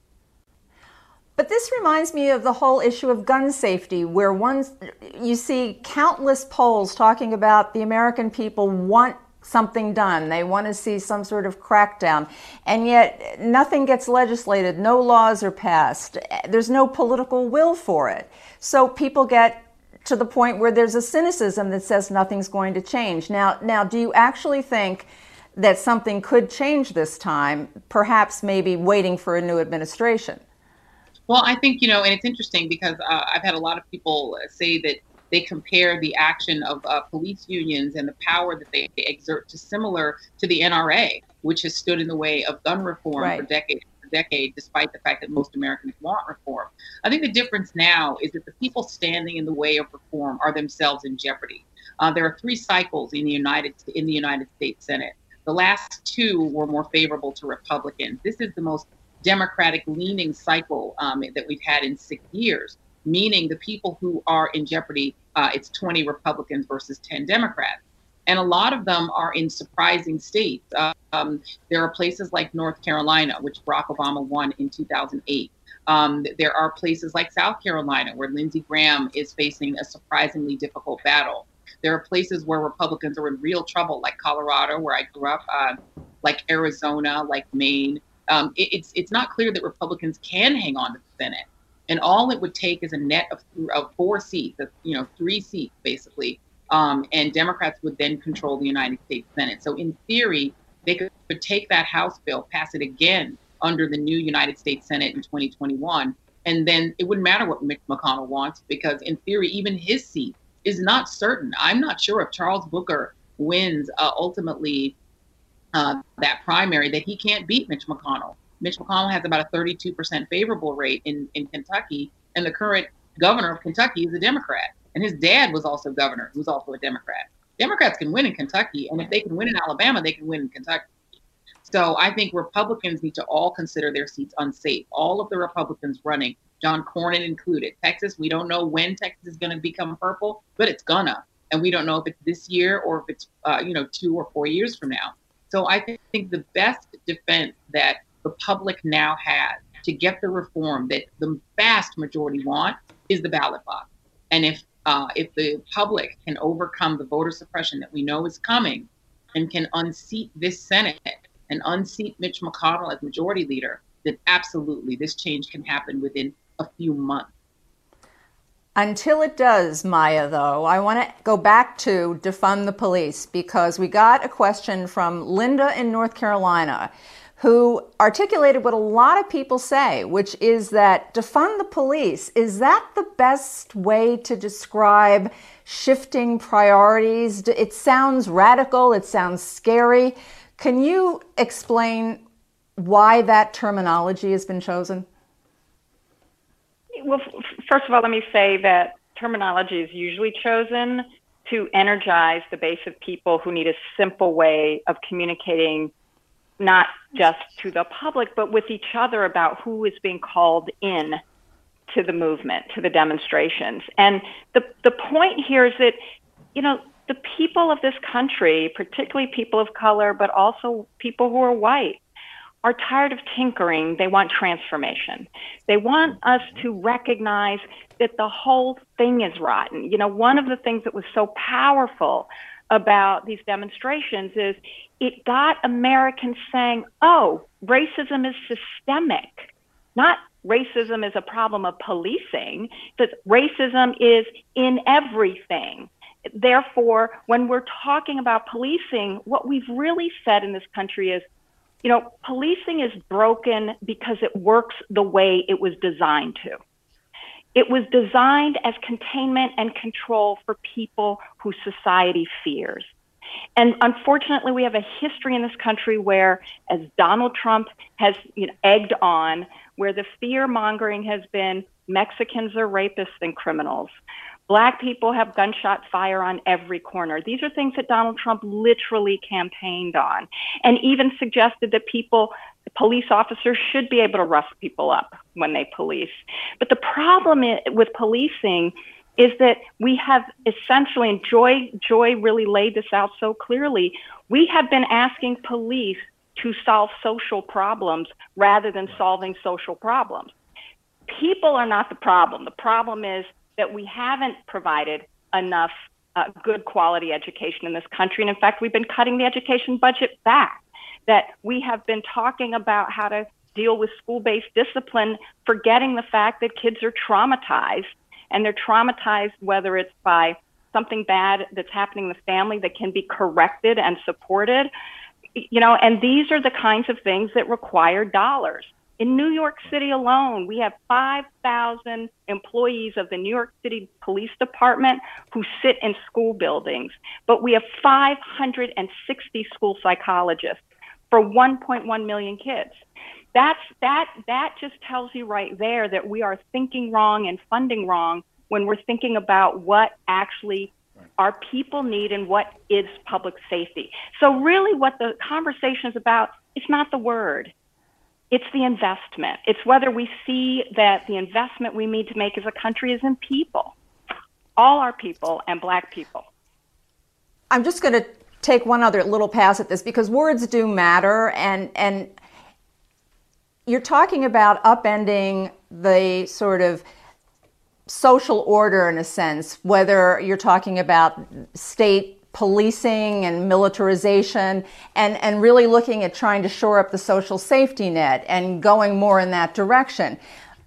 But this reminds me of the whole issue of gun safety, where one, you see countless polls talking about the American people want something done. They want to see some sort of crackdown. And yet nothing gets legislated. No laws are passed. There's no political will for it. So people get to the point where there's a cynicism that says nothing's going to change. Now, now, do you actually think that something could change this time, perhaps maybe waiting for a new administration? Well, I think, you know, and it's interesting because uh, I've had a lot of people say that they compare the action of uh, police unions and the power that they exert to similar to the N R A, which has stood in the way of gun reform right. for decades. decade, despite the fact that most Americans want reform. I think the difference now is that the people standing in the way of reform are themselves in jeopardy. Uh, there are three cycles in the United in the United States Senate. The last two were more favorable to Republicans. This is the most Democratic-leaning cycle um, that we've had in six years, meaning the people who are in jeopardy, uh, it's twenty Republicans versus ten Democrats. And a lot of them are in surprising states. Uh, um, there are places like North Carolina, which Barack Obama won in two thousand eight. Um, there are places like South Carolina, where Lindsey Graham is facing a surprisingly difficult battle. There are places where Republicans are in real trouble, like Colorado, where I grew up, uh, like Arizona, like Maine. Um, it, it's it's not clear that Republicans can hang on to the Senate. And all it would take is a net of, of four seats, of, you know, three seats, basically. Um, and Democrats would then control the United States Senate. So in theory, they could, could take that House bill, pass it again under the new United States Senate in twenty twenty-one. And then it wouldn't matter what Mitch McConnell wants, because in theory, even his seat is not certain. I'm not sure if Charles Booker wins uh, ultimately uh, that primary, that he can't beat Mitch McConnell. Mitch McConnell has about a thirty-two percent favorable rate in, in Kentucky, and the current governor of Kentucky is a Democrat. And his dad was also governor, who's also a Democrat. Democrats can win in Kentucky, and if they can win in Alabama, they can win in Kentucky. So I think Republicans need to all consider their seats unsafe. All of the Republicans running, John Cornyn included. Texas, we don't know when Texas is going to become purple, but it's gonna. And we don't know if it's this year or if it's uh, you know two or four years from now. So I th- think the best defense that the public now has to get the reform that the vast majority want is the ballot box. And if Uh, if the public can overcome the voter suppression that we know is coming and can unseat this Senate and unseat Mitch McConnell as majority leader, then absolutely this change can happen within a few months. Until it does, Maya, though, I want to go back to defund the police, because we got a question from Linda in North Carolina, who articulated what a lot of people say, which is that defund the police, is that the best way to describe shifting priorities? It sounds radical, it sounds scary. Can you explain why that terminology has been chosen? Well, first of all, let me say that terminology is usually chosen to energize the base of people who need a simple way of communicating, not just to the public, but with each other about who is being called in to the movement, to the demonstrations. And the, the point here is that, you know, the people of this country, particularly people of color, but also people who are white, are tired of tinkering. They want transformation. They want us to recognize that the whole thing is rotten. You know, one of the things that was so powerful about these demonstrations is it got Americans saying, oh, racism is systemic, not racism is a problem of policing, that racism is in everything. Therefore, when we're talking about policing, what we've really said in this country is, you know, policing is broken because it works the way it was designed to. It was designed as containment and control for people who society fears. And unfortunately, we have a history in this country where, as Donald Trump has you know, egged on, where the fear mongering has been Mexicans are rapists and criminals. Black people have gunshot fire on every corner. These are things that Donald Trump literally campaigned on, and even suggested that people, police officers should be able to rough people up when they police. But the problem is, with policing is that we have essentially, and Joy, Joy really laid this out so clearly, we have been asking police to solve social problems rather than solving social problems. People are not the problem. The problem is that we haven't provided enough uh, good quality education in this country. And in fact, we've been cutting the education budget back, that we have been talking about how to deal with school-based discipline, forgetting the fact that kids are traumatized, and they're traumatized whether it's by something bad that's happening in the family that can be corrected and supported, you know, and these are the kinds of things that require dollars. In New York City alone, we have five thousand employees of the New York City Police Department who sit in school buildings, but we have five hundred sixty school psychologists for one point one million kids. That's, that, that just tells you right there that we are thinking wrong and funding wrong when we're thinking about what actually our people need and what is public safety. So really what the conversation is about, it's not the word. It's the investment. It's whether we see that the investment we need to make as a country is in people, all our people and Black people. I'm just going to take one other little pass at this because words do matter, and and you're talking about upending the sort of social order in a sense, whether you're talking about state policing and militarization, and, and really looking at trying to shore up the social safety net and going more in that direction.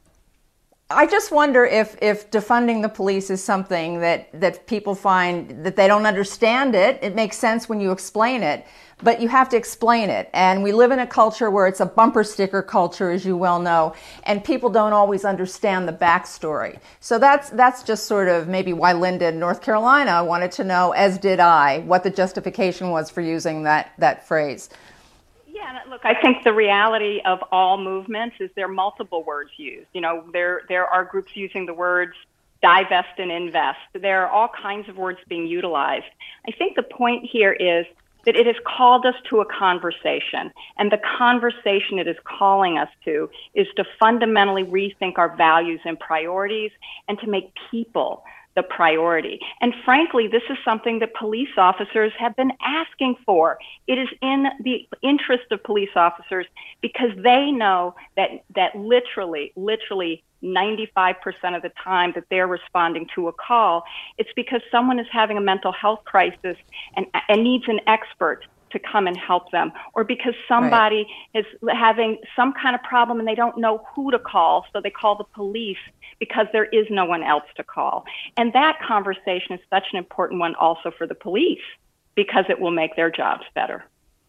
I just wonder if, if defunding the police is something that, that people find that they don't understand it. It makes sense when you explain it, but you have to explain it. And we live in a culture where it's a bumper sticker culture, as you well know, and people don't always understand the backstory. So that's that's just sort of maybe why Linda in North Carolina wanted to know, as did I, what the justification was for using that, that phrase. Yeah, look, I think the reality of all movements is there are multiple words used. You know, there there are groups using the words divest and invest. There are all kinds of words being utilized. I think the point here is that it has called us to a conversation, and the conversation it is calling us to is to fundamentally rethink our values and priorities and to make people the priority. And frankly, this is something that police officers have been asking for. It is in the interest of police officers because they know that that literally, literally ninety-five percent of the time that they're responding to a call, it's because someone is having a mental health crisis and, and needs an expert to come and help them, or because somebody right. is having some kind of problem and they don't know who to call, so they call the police because there is no one else to call. And that conversation is such an important one also for the police because it will make their jobs better.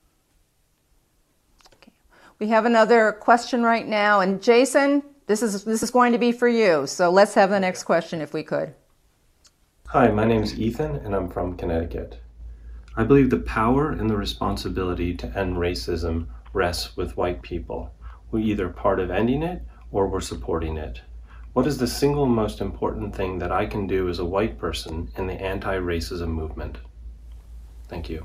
Okay. We have another question right now, and Jason, this is this is going to be for you. So let's have the next question if we could. Hi, my name is Ethan and I'm from Connecticut. I believe the power and the responsibility to end racism rests with white people. We're either part of ending it or we're supporting it. What is the single most important thing that I can do as a white person in the anti-racism movement? Thank you.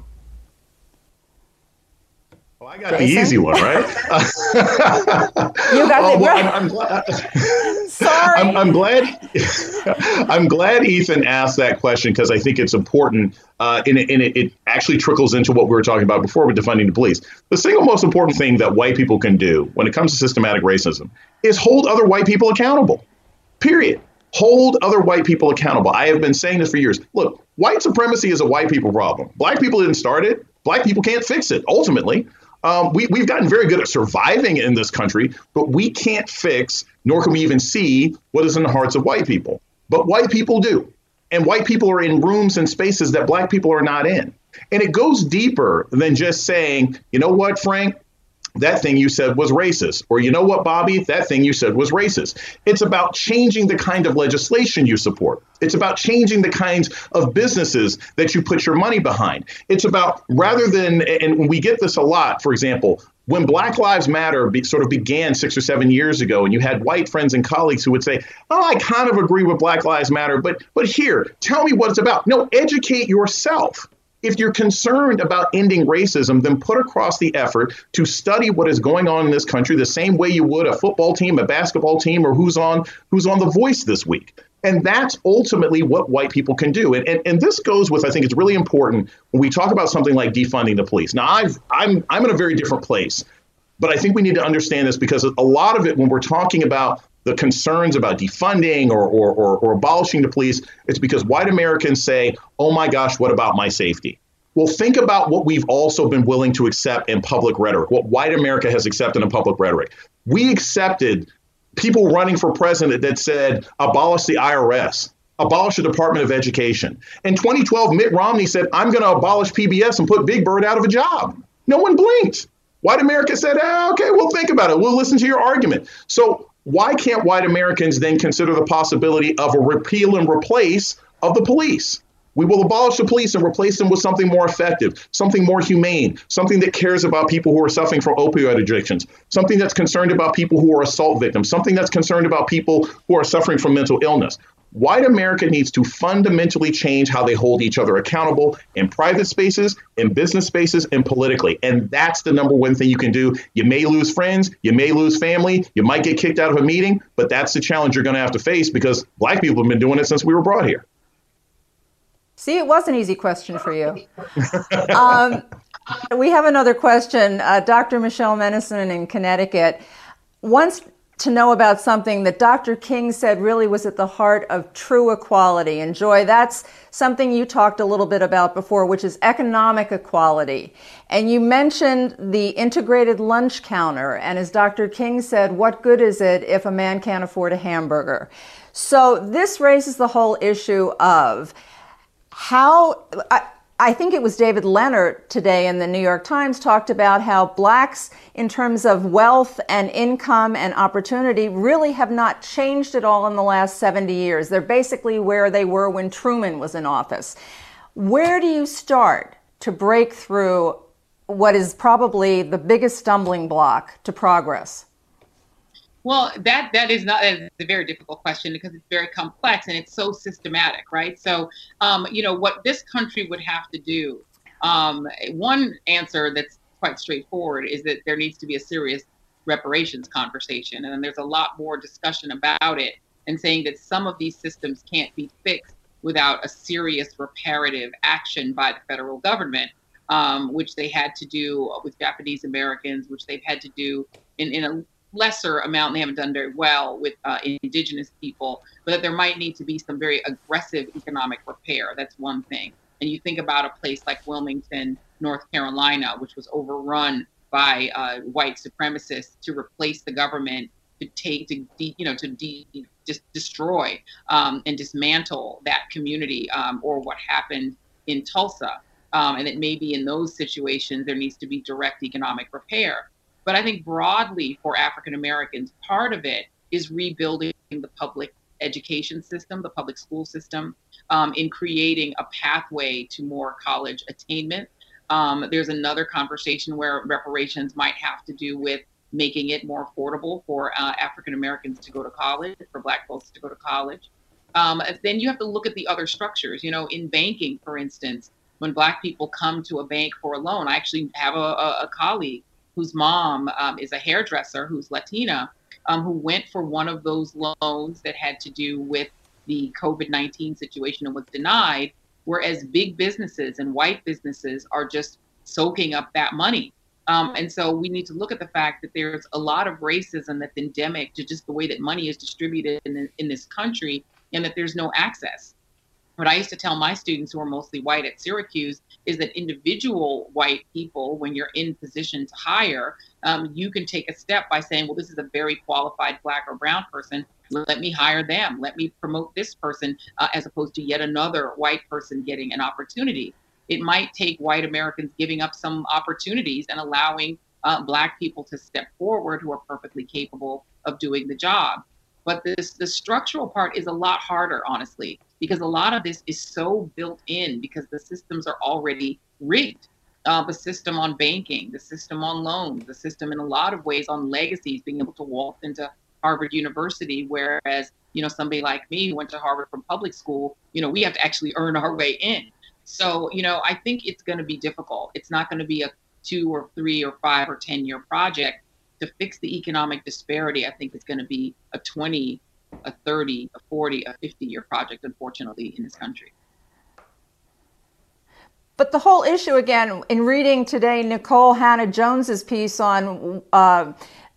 Well, I got Jason? the easy one, right? You got oh, it. Well, I'm, I'm glad. Sorry. I'm, I'm glad. I'm glad Ethan asked that question because I think it's important, uh, and, it, and it, it actually trickles into what we were talking about before with defunding the police. The single most important thing that white people can do when it comes to systematic racism is hold other white people accountable. Period. Hold other white people accountable. I have been saying this for years. Look, white supremacy is a white people problem. Black people didn't start it. Black people can't fix it. Ultimately, um, we, we've gotten very good at surviving in this country, but we can't fix, nor can we even see what is in the hearts of white people. But white people do. And white people are in rooms and spaces that black people are not in. And it goes deeper than just saying, you know what, Frank? That thing you said was racist. Or you know what, Bobby? That thing you said was racist. It's about changing the kind of legislation you support. It's about changing the kinds of businesses that you put your money behind. It's about, rather than, and we get this a lot, for example, When Black Lives Matter be, sort of began six or seven years ago, and you had white friends and colleagues who would say, oh, I kind of agree with Black Lives Matter, but but here, tell me what it's about. No, educate yourself. If you're concerned about ending racism, then put across the effort to study what is going on in this country the same way you would a football team, a basketball team, or who's on who's on The Voice this week. And that's ultimately what white people can do. And, and, and this goes with, I think it's really important when we talk about something like defunding the police. Now, I've, I'm I'm in a very different place, but I think we need to understand this because a lot of it, when we're talking about the concerns about defunding or, or, or, or abolishing the police, it's because white Americans say, oh my gosh, what about my safety? Well, think about what we've also been willing to accept in public rhetoric, what white America has accepted in public rhetoric. We accepted people running for president that said, abolish the I R S, abolish the Department of Education. In twenty twelve, Mitt Romney said, I'm going to abolish P B S and put Big Bird out of a job. No one blinked. White America said, ah, OK, we'll think about it. We'll listen to your argument. So why can't white Americans then consider the possibility of a repeal and replace of the police? We will abolish the police and replace them with something more effective, something more humane, something that cares about people who are suffering from opioid addictions, something that's concerned about people who are assault victims, something that's concerned about people who are suffering from mental illness. White America needs to fundamentally change how they hold each other accountable in private spaces, in business spaces, and politically. And that's the number one thing you can do. You may lose friends, you may lose family, you might get kicked out of a meeting, but that's the challenge you're going to have to face because Black people have been doing it since we were brought here. See, it was an easy question for you. um, we have another question. Uh, Doctor Michelle Menison in Connecticut wants to know about something that Doctor King said really was at the heart of true equality. And Joy, that's something you talked a little bit about before, which is economic equality. And you mentioned the integrated lunch counter. And as Doctor King said, what good is it if a man can't afford a hamburger? So this raises the whole issue of how, I, I think it was David Leonard today in the New York Times talked about how blacks in terms of wealth and income and opportunity really have not changed at all in the last seventy years. They're basically where they were when Truman was in office. Where do you start to break through what is probably the biggest stumbling block to progress? Well, that that is not that is a very difficult question because it's very complex and it's so systematic, right? So, um, you know, what this country would have to do, um, one answer that's quite straightforward is that there needs to be a serious reparations conversation. And then there's a lot more discussion about it and saying that some of these systems can't be fixed without a serious reparative action by the federal government, um, which they had to do with Japanese Americans, which they've had to do in, in a lesser amount, and they haven't done very well with uh, indigenous people, but that there might need to be some very aggressive economic repair. That's one thing. And you think about a place like Wilmington, North Carolina, which was overrun by uh, white supremacists to replace the government, to take, to de, you know, to de, just destroy um, and dismantle that community, um, or what happened in Tulsa. Um, and it may be in those situations there needs to be direct economic repair. But I think broadly for African Americans, part of it is rebuilding the public education system, the public school system, um, in creating a pathway to more college attainment. Um, there's another conversation where reparations might have to do with making it more affordable for uh, African Americans to go to college, for Black folks to go to college. Um, then you have to look at the other structures. You know, in banking, for instance, when Black people come to a bank for a loan, I actually have a, a, a colleague whose mom um, is a hairdresser who's Latina, um, who went for one of those loans that had to do with the COVID nineteen situation and was denied, whereas big businesses and white businesses are just soaking up that money. Um, and so we need to look at the fact that there's a lot of racism that's endemic to just the way that money is distributed in, in this country, and that there's no access. What I used to tell my students who are mostly white at Syracuse is that individual white people, when you're in position to hire, um, you can take a step by saying, well, this is a very qualified Black or brown person. Let me hire them. Let me promote this person, uh, as opposed to yet another white person getting an opportunity. It might take white Americans giving up some opportunities and allowing uh, Black people to step forward who are perfectly capable of doing the job. But this, the structural part is a lot harder, honestly, because a lot of this is so built in because the systems are already rigged. uh, the system on banking, the system on loans, the system in a lot of ways on legacies, being able to walk into Harvard University, whereas, you know, somebody like me who went to Harvard from public school, you know, we have to actually earn our way in. So, you know, I think it's going to be difficult. It's not going to be a two or three or five or ten year project to fix the economic disparity. I think it's going to be a twenty, a thirty, a forty, a fifty year project, unfortunately, in this country. But the whole issue, again, in reading today Nikole Hannah-Jones's piece on uh,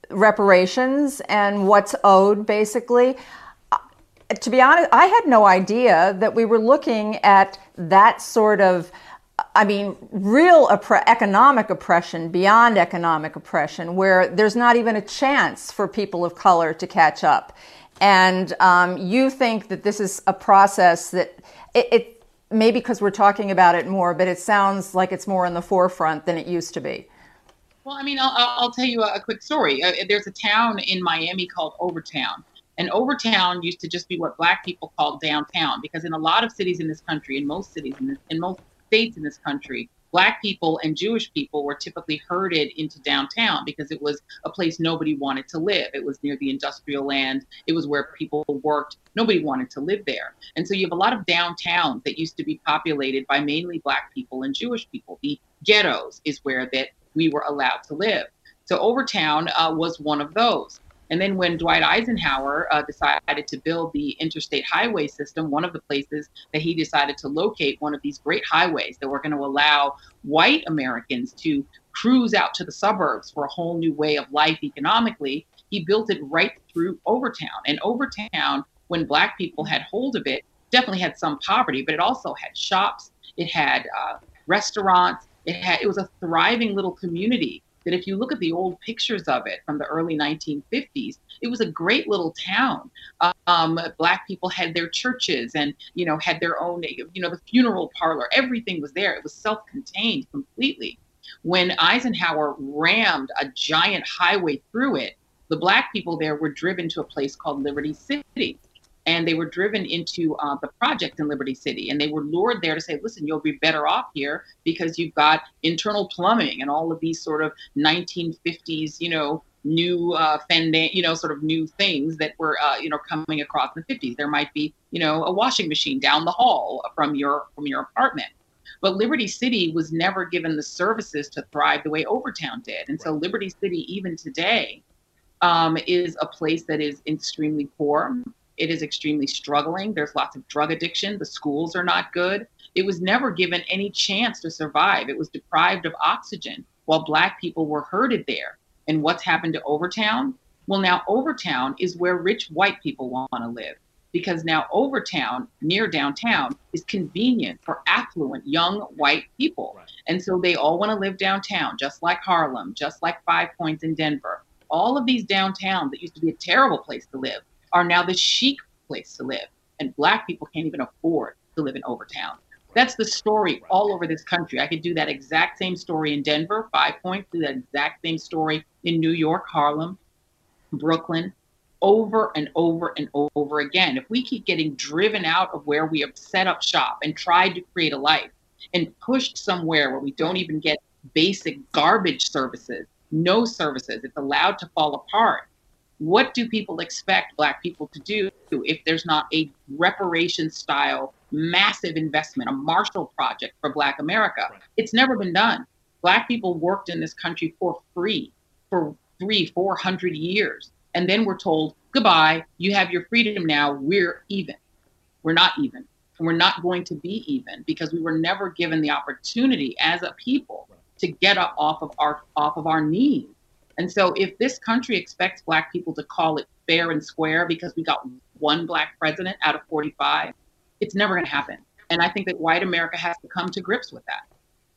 reparations and what's owed, basically, uh, to be honest, I had no idea that we were looking at that sort of, I mean, real oppre- economic oppression beyond economic oppression, where there's not even a chance for people of color to catch up. And um, you think that this is a process that it, it maybe because we're talking about it more, but it sounds like it's more in the forefront than it used to be. Well, I mean, I'll, I'll tell you a, a quick story. Uh, there's a town in Miami called Overtown. And Overtown used to just be what Black people called downtown, because in a lot of cities in this country, in most cities, in, this, in most states in this country, Black people and Jewish people were typically herded into downtown because it was a place nobody wanted to live. It was near the industrial land. It was where people worked. Nobody wanted to live there. And so you have a lot of downtowns that used to be populated by mainly Black people and Jewish people. The ghettos is where that we were allowed to live. So Overtown uh, was one of those. And then when Dwight Eisenhower uh, decided to build the interstate highway system, one of the places that he decided to locate one of these great highways that were going to allow white Americans to cruise out to the suburbs for a whole new way of life economically, he built it right through Overtown. And Overtown, when Black people had hold of it, definitely had some poverty, but it also had shops, it had uh, restaurants, it had it was a thriving little community. That if you look at the old pictures of it from the early nineteen fifties, it was a great little town. Um, Black people had their churches and, you know, had their own, you know, the funeral parlor. Everything was there. It was self-contained completely. When Eisenhower rammed a giant highway through it, the Black people there were driven to a place called Liberty City. And they were driven into uh, the project in Liberty City. And they were lured there to say, listen, you'll be better off here because you've got internal plumbing and all of these sort of nineteen fifties, you know, new, uh, fenda- you know, sort of new things that were, uh, you know, coming across in the fifties. There might be, you know, a washing machine down the hall from your from your apartment. But Liberty City was never given the services to thrive the way Overtown did. And so Liberty City, even today, um, is a place that is extremely poor. It is extremely struggling. There's lots of drug addiction. The schools are not good. It was never given any chance to survive. It was deprived of oxygen while Black people were herded there. And what's happened to Overtown? Well, now Overtown is where rich white people want to live, because now Overtown, near downtown, is convenient for affluent young white people. Right. And so they all want to live downtown, just like Harlem, just like Five Points in Denver. All of these downtowns that used to be a terrible place to live are now the chic place to live. And Black people can't even afford to live in Overtown. That's the story all over this country. I could do that exact same story in Denver, Five Points, do that exact same story in New York, Harlem, Brooklyn, over and over and over again. If we keep getting driven out of where we have set up shop and tried to create a life and pushed somewhere where we don't even get basic garbage services, no services, it's allowed to fall apart. What do people expect Black people to do if there's not a reparation style, massive investment, a Marshall Project for Black America? Right. It's never been done. Black people worked in this country for free for three, four hundred years. And then we're told, goodbye, you have your freedom now, we're even. We're not even. And we're not going to be even because we were never given the opportunity as a people to get up off of our off of our knees. And so if this country expects Black people to call it fair and square because we got one Black president out of forty-five, it's never going to happen. And I think that white America has to come to grips with that.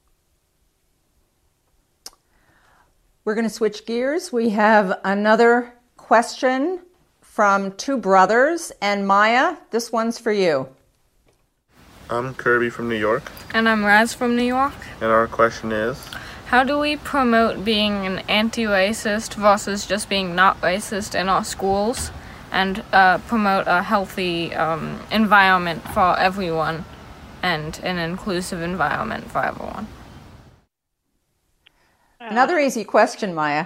We're going to switch gears. We have another question from two brothers. And Maya, this one's for you. I'm Kirby from New York. And I'm Raz from New York. And our question is, how do we promote being an anti-racist versus just being not racist in our schools and uh, promote a healthy um, environment for everyone and an inclusive environment for everyone? Another easy question, Maya.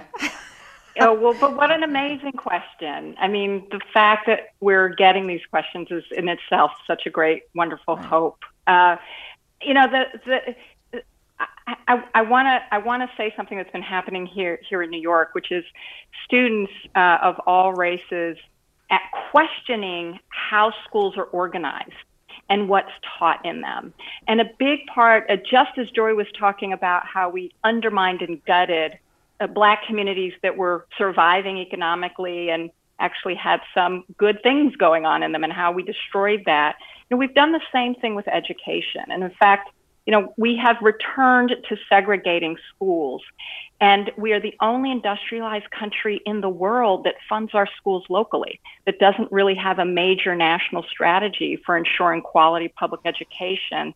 Oh, well, but what an amazing question. I mean, the fact that we're getting these questions is in itself such a great, wonderful hope. Uh, you know, the, the I, I want to I want to say something that's been happening here here in New York, which is students uh, of all races at questioning how schools are organized and what's taught in them. And a big part, uh, just as Joy was talking about how we undermined and gutted uh, Black communities that were surviving economically and actually had some good things going on in them, and how we destroyed that. You know, we've done the same thing with education. And in fact, you know, we have returned to segregating schools, and we are the only industrialized country in the world that funds our schools locally, that doesn't really have a major national strategy for ensuring quality public education.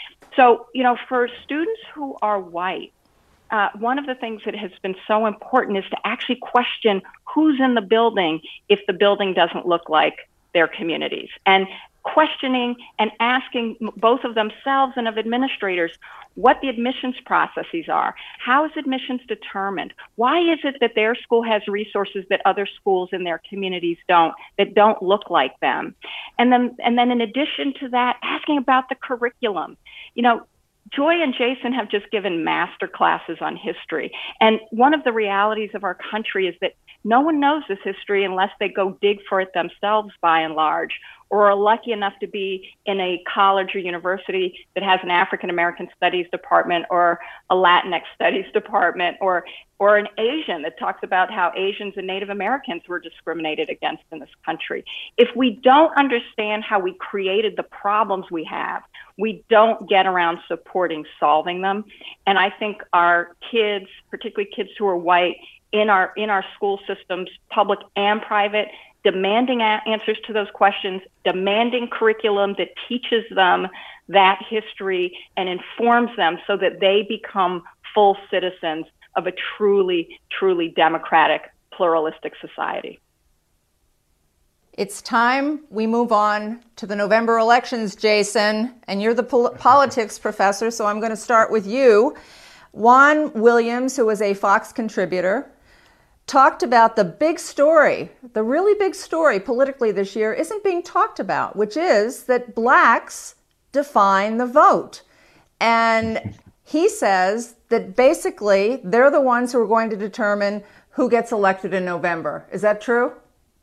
So, you know, for students who are white, uh, one of the things that has been so important is to actually question who's in the building if the building doesn't look like their communities, and questioning and asking both of themselves and of administrators what the admissions processes are. How is admissions determined? Why is it that their school has resources that other schools in their communities don't, that don't look like them? And then, and then in addition to that, asking about the curriculum. You know, Joy and Jason have just given master classes on history. And one of the realities of our country is that no one knows this history unless they go dig for it themselves, by and large, or are lucky enough to be in a college or university that has an African American studies department, or a Latinx studies department, or or an Asian that talks about how Asians and Native Americans were discriminated against in this country. If we don't understand how we created the problems we have, we don't get around supporting solving them. And I think our kids, particularly kids who are white, in our in our school systems, public and private, demanding a- answers to those questions, demanding curriculum that teaches them that history and informs them so that they become full citizens of a truly, truly democratic, pluralistic society. It's time we move on to the November elections, Jason, and you're the pol- politics professor, so I'm going to start with you. Juan Williams, who is a Fox contributor, talked about the big story, the really big story politically this year isn't being talked about, which is that blacks define the vote. And he says that basically they're the ones who are going to determine who gets elected in November. Is that true?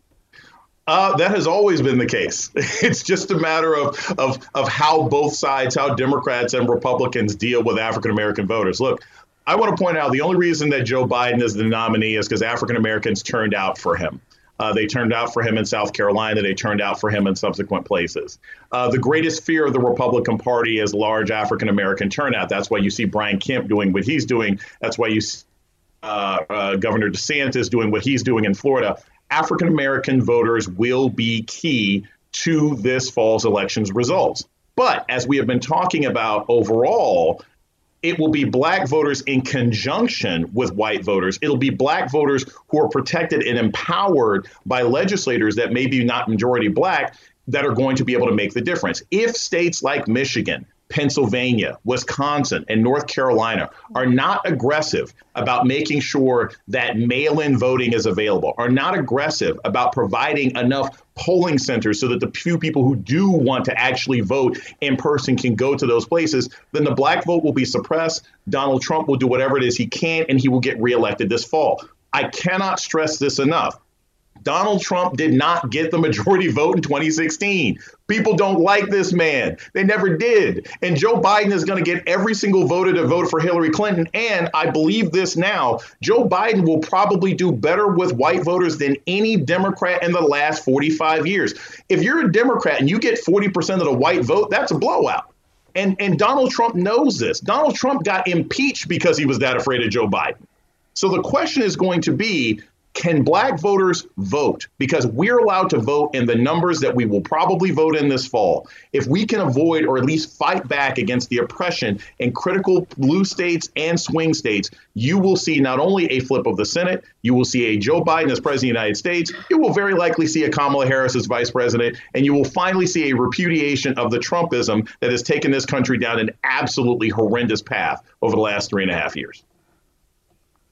Uh, that has always been the case. It's just a matter of, of, of how both sides, how Democrats and Republicans deal with African-American voters. Look, I want to point out the only reason that Joe Biden is the nominee is because African-Americans turned out for him. Uh, they turned out for him in South Carolina. They turned out for him in subsequent places. Uh, the greatest fear of the Republican Party is large African-American turnout. That's why you see Brian Kemp doing what he's doing. That's why you see uh, uh, Governor DeSantis doing what he's doing in Florida. African-American voters will be key to this fall's elections results. But as we have been talking about overall, it will be black voters in conjunction with white voters. It'll be black voters who are protected and empowered by legislators that may be not majority black that are going to be able to make the difference. If states like Michigan, Pennsylvania, Wisconsin, and North Carolina are not aggressive about making sure that mail-in voting is available, are not aggressive about providing enough polling centers so that the few people who do want to actually vote in person can go to those places, then the black vote will be suppressed. Donald Trump will do whatever it is he can, and he will get reelected this fall. I cannot stress this enough. Donald Trump did not get the majority vote in twenty sixteen. People don't like this man. They never did. And Joe Biden is going to get every single voter to vote for Hillary Clinton. And I believe this now, Joe Biden will probably do better with white voters than any Democrat in the last forty-five years. If you're a Democrat and you get forty percent of the white vote, that's a blowout. And, and Donald Trump knows this. Donald Trump got impeached because he was that afraid of Joe Biden. So the question is going to be, can black voters vote? Because we're allowed to vote in the numbers that we will probably vote in this fall. If we can avoid or at least fight back against the oppression in critical blue states and swing states, you will see not only a flip of the Senate, you will see a Joe Biden as president of the United States, you will very likely see a Kamala Harris as vice president, and you will finally see a repudiation of the Trumpism that has taken this country down an absolutely horrendous path over the last three and a half years.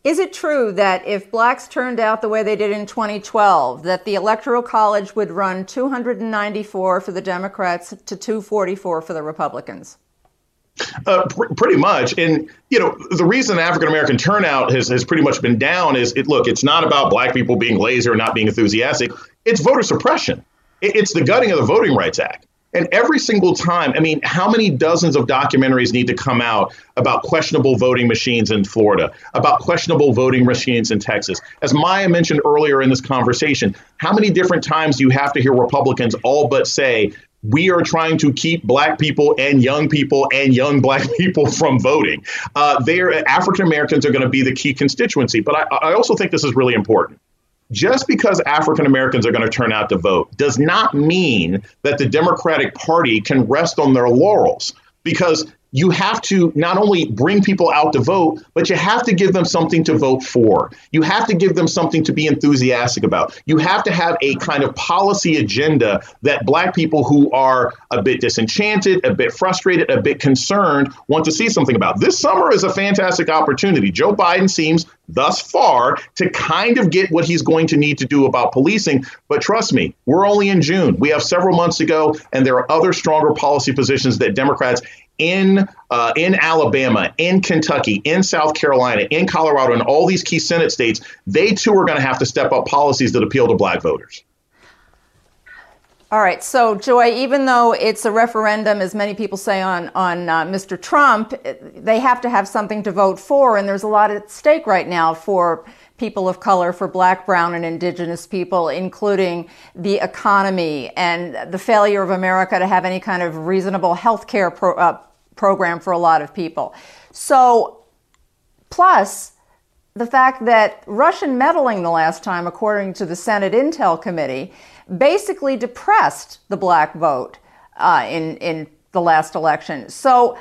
Is it true that if blacks turned out the way they did in twenty twelve, that the Electoral College would run two hundred ninety-four for the Democrats to two forty-four for the Republicans? Uh, pr- pretty much. And, you know, the reason African-American turnout has, has pretty much been down is, it, look, it's not about black people being lazy or not being enthusiastic. It's voter suppression. It, it's the gutting of the Voting Rights Act. And every single time, I mean, how many dozens of documentaries need to come out about questionable voting machines in Florida, about questionable voting machines in Texas? As Maya mentioned earlier in this conversation, how many different times do you have to hear Republicans all but say, we are trying to keep black people and young people and young black people from voting? Uh, they're, African Americans are going to be the key constituency. But I, I also think this is really important. Just because African Americans are going to turn out to vote does not mean that the Democratic Party can rest on their laurels, because you have to not only bring people out to vote, but you have to give them something to vote for. You have to give them something to be enthusiastic about. You have to have a kind of policy agenda that black people who are a bit disenchanted, a bit frustrated, a bit concerned want to see something about. This summer is a fantastic opportunity. Joe Biden seems thus far to kind of get what he's going to need to do about policing. But trust me, we're only in June. We have several months to go, and there are other stronger policy positions that Democrats in uh, in Alabama, in Kentucky, in South Carolina, in Colorado, and all these key Senate states, they too are going to have to step up policies that appeal to black voters. All right. So, Joy, even though it's a referendum, as many people say, on, on uh, Mister Trump, they have to have something to vote for. And there's a lot at stake right now for people of color, for black, brown, and indigenous people, including the economy and the failure of America to have any kind of reasonable health care pro, uh, program for a lot of people. So, plus the fact that Russian meddling the last time, according to the Senate Intel Committee, basically depressed the black vote uh, in in the last election. So,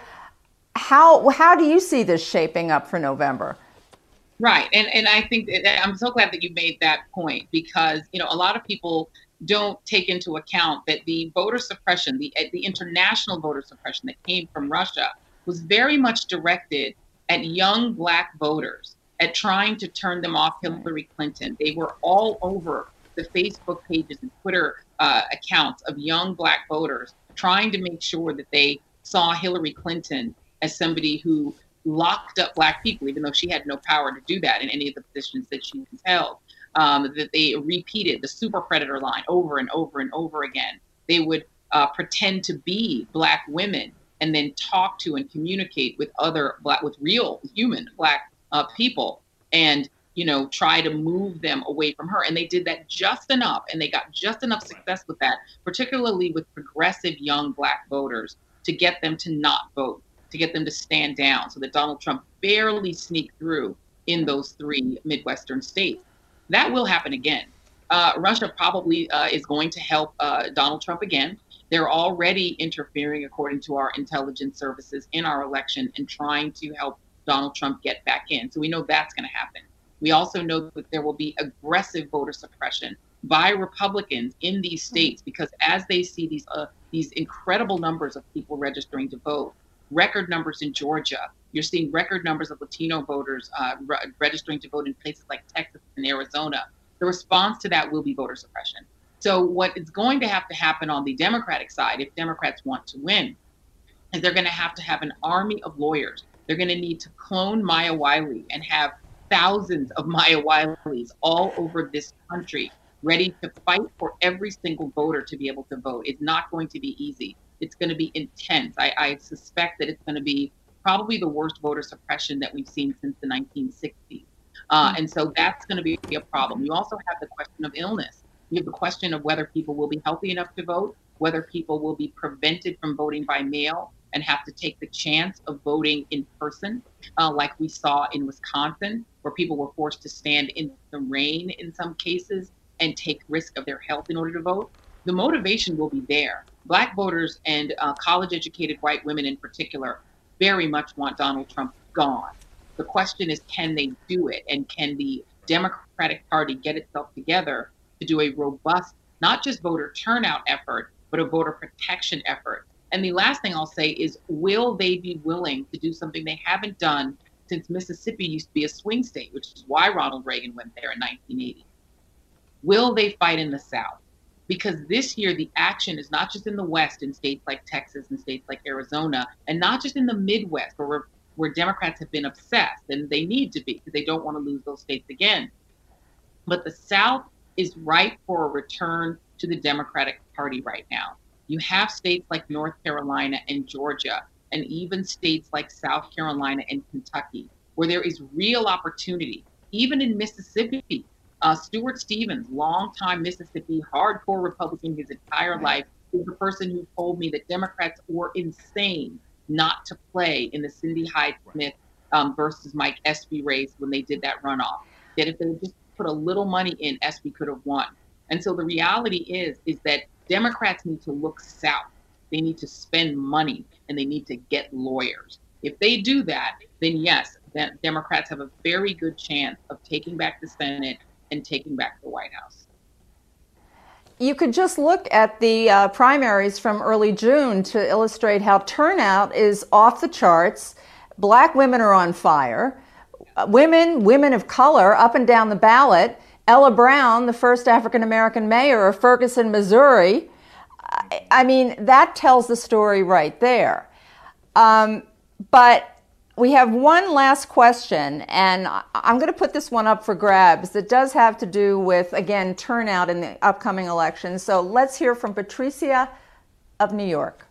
how how do you see this shaping up for November? Right, and and I think that, I'm so glad that you made that point, because you know a lot of people don't take into account that the voter suppression, the the international voter suppression that came from Russia, was very much directed at young black voters, at trying to turn them off Hillary Clinton. They were all over the Facebook pages and Twitter uh, accounts of young black voters, trying to make sure that they saw Hillary Clinton as somebody who locked up black people, even though she had no power to do that in any of the positions that she held. Um, that they repeated the super predator line over and over and over again. They would uh, pretend to be black women and then talk to and communicate with other black, with real human black uh, people, and you know try to move them away from her. And they did that just enough, and they got just enough success with that, particularly with progressive young black voters, to get them to not vote, to get them to stand down, so that Donald Trump barely sneaked through in those three Midwestern states. That will happen again. Uh, Russia probably uh, is going to help uh, Donald Trump again. They're already interfering, according to our intelligence services, in our election and trying to help Donald Trump get back in. So we know that's going to happen. We also know that there will be aggressive voter suppression by Republicans in these states, because as they see these uh, these incredible numbers of people registering to vote, record numbers in Georgia, you're seeing record numbers of Latino voters uh, re- registering to vote in places like Texas and Arizona. The response to that will be voter suppression. So what is going to have to happen on the Democratic side, if Democrats want to win, is they're going to have to have an army of lawyers. They're going to need to clone Maya Wiley and have thousands of Maya Wileys all over this country ready to fight for every single voter to be able to vote. It's not going to be easy. It's going to be intense. I, I suspect that it's going to be probably the worst voter suppression that we've seen since the nineteen sixties. Uh, and so that's going to be a problem. You also have the question of illness. You have the question of whether people will be healthy enough to vote, whether people will be prevented from voting by mail and have to take the chance of voting in person, uh, like we saw in Wisconsin, where people were forced to stand in the rain in some cases and take risk of their health in order to vote. The motivation will be there. Black voters and uh, college-educated white women in particular very much want Donald Trump gone. The question is, can they do it? And can the Democratic Party get itself together to do a robust, not just voter turnout effort, but a voter protection effort? And the last thing I'll say is, will they be willing to do something they haven't done since Mississippi used to be a swing state, which is why Ronald Reagan went there in nineteen eighty. Will they fight in the South? Because this year, the action is not just in the West, in states like Texas and states like Arizona, and not just in the Midwest, where, where Democrats have been obsessed, and they need to be, because they don't want to lose those states again. But the South is ripe for a return to the Democratic Party right now. You have states like North Carolina and Georgia, and even states like South Carolina and Kentucky, where there is real opportunity. Even in Mississippi, uh, Stuart Stevens, longtime Mississippi hardcore Republican his entire life, is the person who told me that Democrats were insane not to play in the Cindy Hyde-Smith um, versus Mike Espy race when they did that runoff. That if they just put a little money in, Espy could have won. And so the reality is, is that Democrats need to look south. They need to spend money, and they need to get lawyers. If they do that, then yes, that Democrats have a very good chance of taking back the Senate and taking back the White House. You could just look at the uh, primaries from early June to illustrate how turnout is off the charts. Black women are on fire. Uh, women, women of color, up and down the ballot. Ella Brown, the first African-American mayor of Ferguson, Missouri. I, I mean, that tells the story right there. Um, but we have one last question, and I'm going to put this one up for grabs. It does have to do with, again, turnout in the upcoming election. So let's hear from Patricia of New York.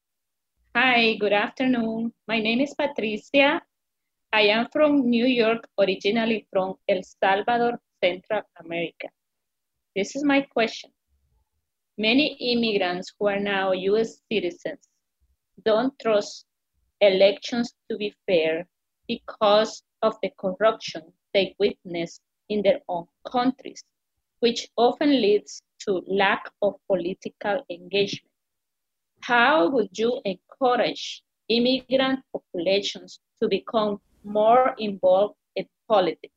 Hi, good afternoon. My name is Patricia. I am from New York, originally from El Salvador, Central America. This is my question. Many immigrants who are now U S citizens don't trust elections to be fair because of the corruption they witness in their own countries, which often leads to lack of political engagement. How would you encourage immigrant populations to become more involved in politics?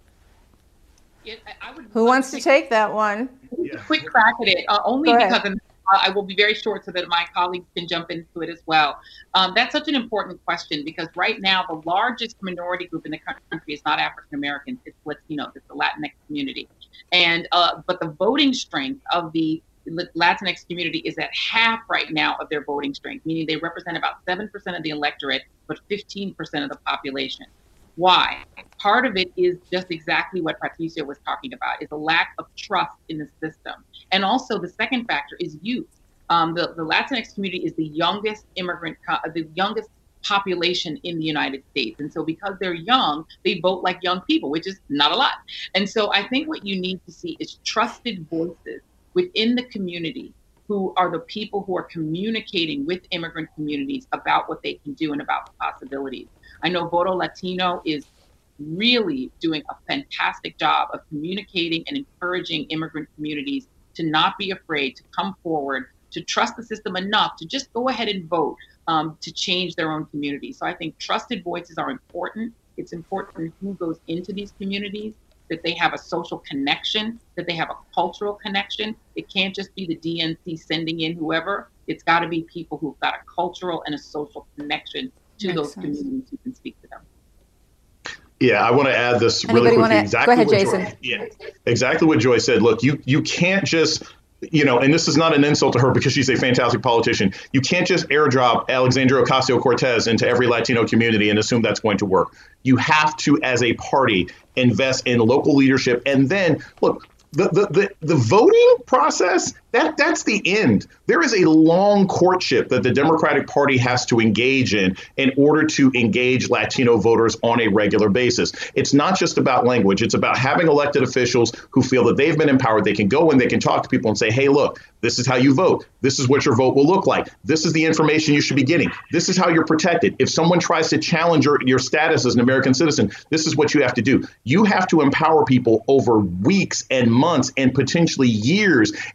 Yeah, I would Who wants to take that one? Yeah. Quick crack at it, uh, only Go because ahead. uh, I will be very short so that my colleagues can jump into it as well. Um, that's such an important question because right now the largest minority group in the country is not African Americans, it's Latinos, it's the Latinx community. And uh, but the voting strength of the Latinx community is at half right now of their voting strength, meaning they represent about seven percent of the electorate, but fifteen percent of the population. Why? Part of it is just exactly what Patricia was talking about, is a lack of trust in the system. And also the second factor is youth. Um, the, the Latinx community is the youngest immigrant, uh, the youngest population in the United States. And so because they're young, they vote like young people, which is not a lot. And so I think what you need to see is trusted voices within the community who are the people who are communicating with immigrant communities about what they can do and about the possibilities. I know Voto Latino is really doing a fantastic job of communicating and encouraging immigrant communities to not be afraid, to come forward, to trust the system enough to just go ahead and vote um, to change their own community. So I think trusted voices are important. It's important who goes into these communities, that they have a social connection, that they have a cultural connection. It can't just be the D N C sending in whoever. It's got to be people who've got a cultural and a social connection to Makes those sense. communities who can speak to them. Yeah, I want to add this Anybody really wanna- quickly. Exactly go ahead, what Jason. Joy, yeah, exactly what Joy said. Look, you you can't just, you know, and this is not an insult to her because she's a fantastic politician. You can't just airdrop Alexandria Ocasio-Cortez into every Latino community and assume that's going to work. You have to, as a party, invest in local leadership. And then, look, the the the, the voting process, that that's the end. There is a long courtship that the Democratic Party has to engage in in order to engage Latino voters on a regular basis. It's not just about language. It's about having elected officials who feel that they've been empowered. They can go and they can talk to people and say, hey, look, this is how you vote. This is what your vote will look like. This is the information you should be getting. This is how you're protected. If someone tries to challenge your, your status as an American citizen, this is what you have to do. You have to empower people over weeks and months and potentially years in order for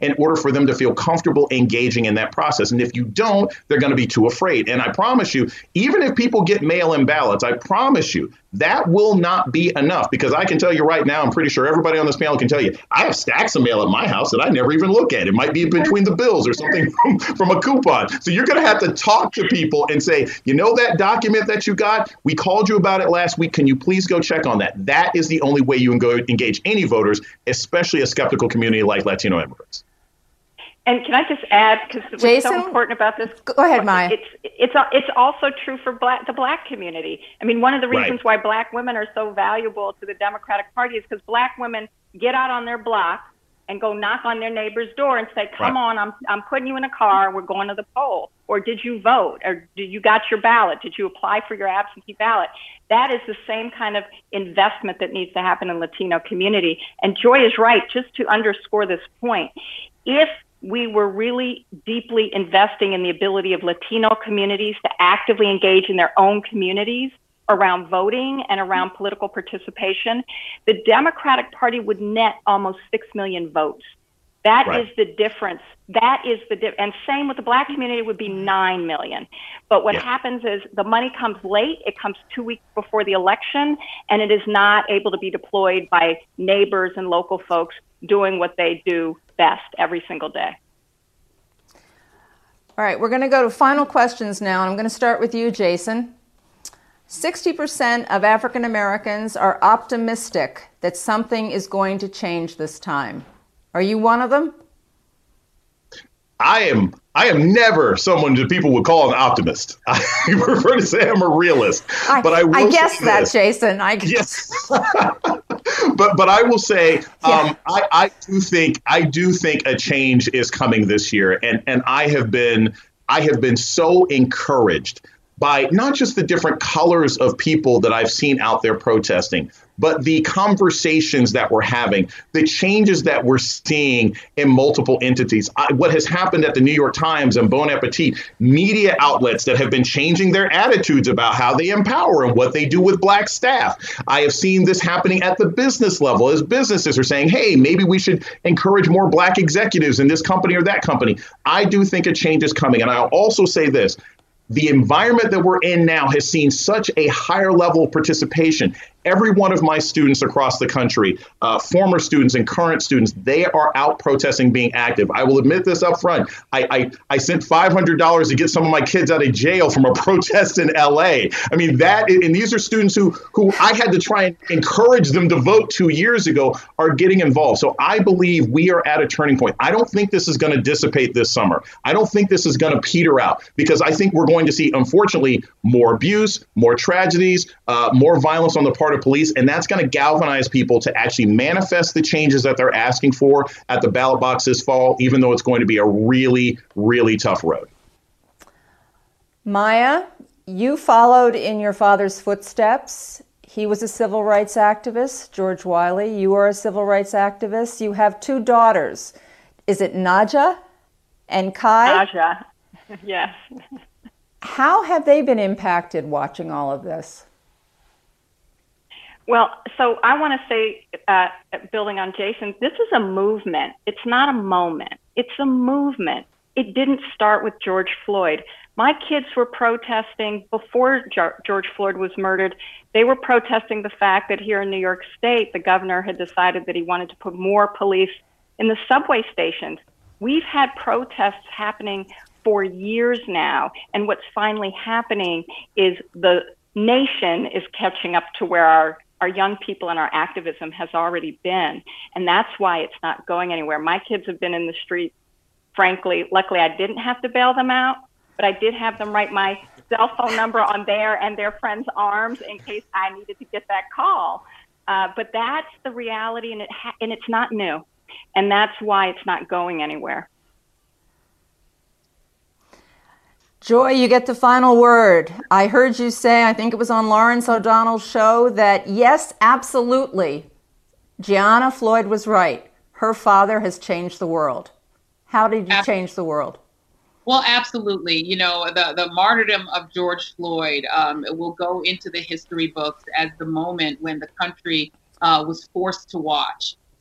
for them to feel comfortable engaging in that process. And if you don't, they're going to be too afraid. And I promise you, even if people get mail-in ballots, I promise you, that will not be enough, because I can tell you right now, I'm pretty sure everybody on this panel can tell you, I have stacks of mail at my house that I never even look at. It might be between the bills or something from, from a coupon. So you're going to have to talk to people and say, you know, that document that you got, we called you about it last week. Can you please go check on that? That is the only way you can go engage any voters, especially a skeptical community like Latino immigrants. And can I just add, because what's Jason? so important about this? Go ahead, Maya. It's it's it's also true for black, the black community. I mean, one of the reasons Right. why black women are so valuable to the Democratic Party is because black women get out on their block and go knock on their neighbor's door and say, "Come Right. on, I'm I'm putting you in a car. We're going to the poll." Or did you vote? Or did you got your ballot? Did you apply for your absentee ballot? That is the same kind of investment that needs to happen in Latino community. And Joy is right. Just to underscore this point, if we were really deeply investing in the ability of Latino communities to actively engage in their own communities around voting and around political participation, the Democratic Party would net almost six million votes. That Right. is the difference. That is the di- and same with the black community would be nine million. But what Yeah. happens is the money comes late. It comes two weeks before the election, and it is not able to be deployed by neighbors and local folks doing what they do best every single day. All right, we're going to go to final questions now, and I'm going to start with you, Jason. sixty percent of African Americans are optimistic that something is going to change this time. Are you one of them? I am I am never someone that people would call an optimist. I prefer to say I'm a realist. I, but I will I guess say that, this. Jason. I Yes. but but I will say um, Yeah. I, I do think I do think a change is coming this year, and and I have been I have been so encouraged by not just the different colors of people that I've seen out there protesting, but the conversations that we're having, the changes that we're seeing in multiple entities. I, what has happened at the New York Times and Bon Appetit, media outlets that have been changing their attitudes about how they empower and what they do with Black staff. I have seen this happening at the business level as businesses are saying, hey, maybe we should encourage more Black executives in this company or that company. I do think a change is coming. And I'll also say this. The environment that we're in now has seen such a higher level of participation. Every one of my students across the country, uh, former students and current students, they are out protesting, being active. I will admit this up front. I, I, I sent five hundred dollars to get some of my kids out of jail from a protest in L A. I mean, that, and these are students who, who I had to try and encourage them to vote two years ago are getting involved. So I believe we are at a turning point. I don't think this is going to dissipate this summer. I don't think this is going to peter out, because I think we're going to see, unfortunately, more abuse, more tragedies, uh, more violence on the part of police, and that's going to galvanize people to actually manifest the changes that they're asking for at the ballot box this fall, even though it's going to be a really, really tough road. Maya, you followed in your father's footsteps. He was a civil rights activist, George Wiley. You are a civil rights activist. You have two daughters. Is it Naja and Kai? Naja, yes. How have they been impacted watching all of this? Well, so I want to say, uh, building on Jason, this is a movement. It's not a moment. It's a movement. It didn't start with George Floyd. My kids were protesting before George Floyd was murdered. They were protesting the fact that here in New York State, the governor had decided that he wanted to put more police in the subway stations. We've had protests happening for years now, and what's finally happening is the nation is catching up to where our our young people and our activism has already been. And that's why it's not going anywhere. My kids have been in the street, frankly. Luckily, I didn't have to bail them out, but I did have them write my cell phone number on their and their friends' arms in case I needed to get that call. Uh, but that's the reality, and it ha- and it's not new. And that's why it's not going anywhere. Joy, you get the final word. I heard you say, I think it was on Lawrence O'Donnell's show, that yes, absolutely, Gianna Floyd was right. Her father has changed the world. How did you change the world? Well, absolutely. You know, the, the martyrdom of George Floyd um, will go into the history books as the moment when the country uh, was forced to watch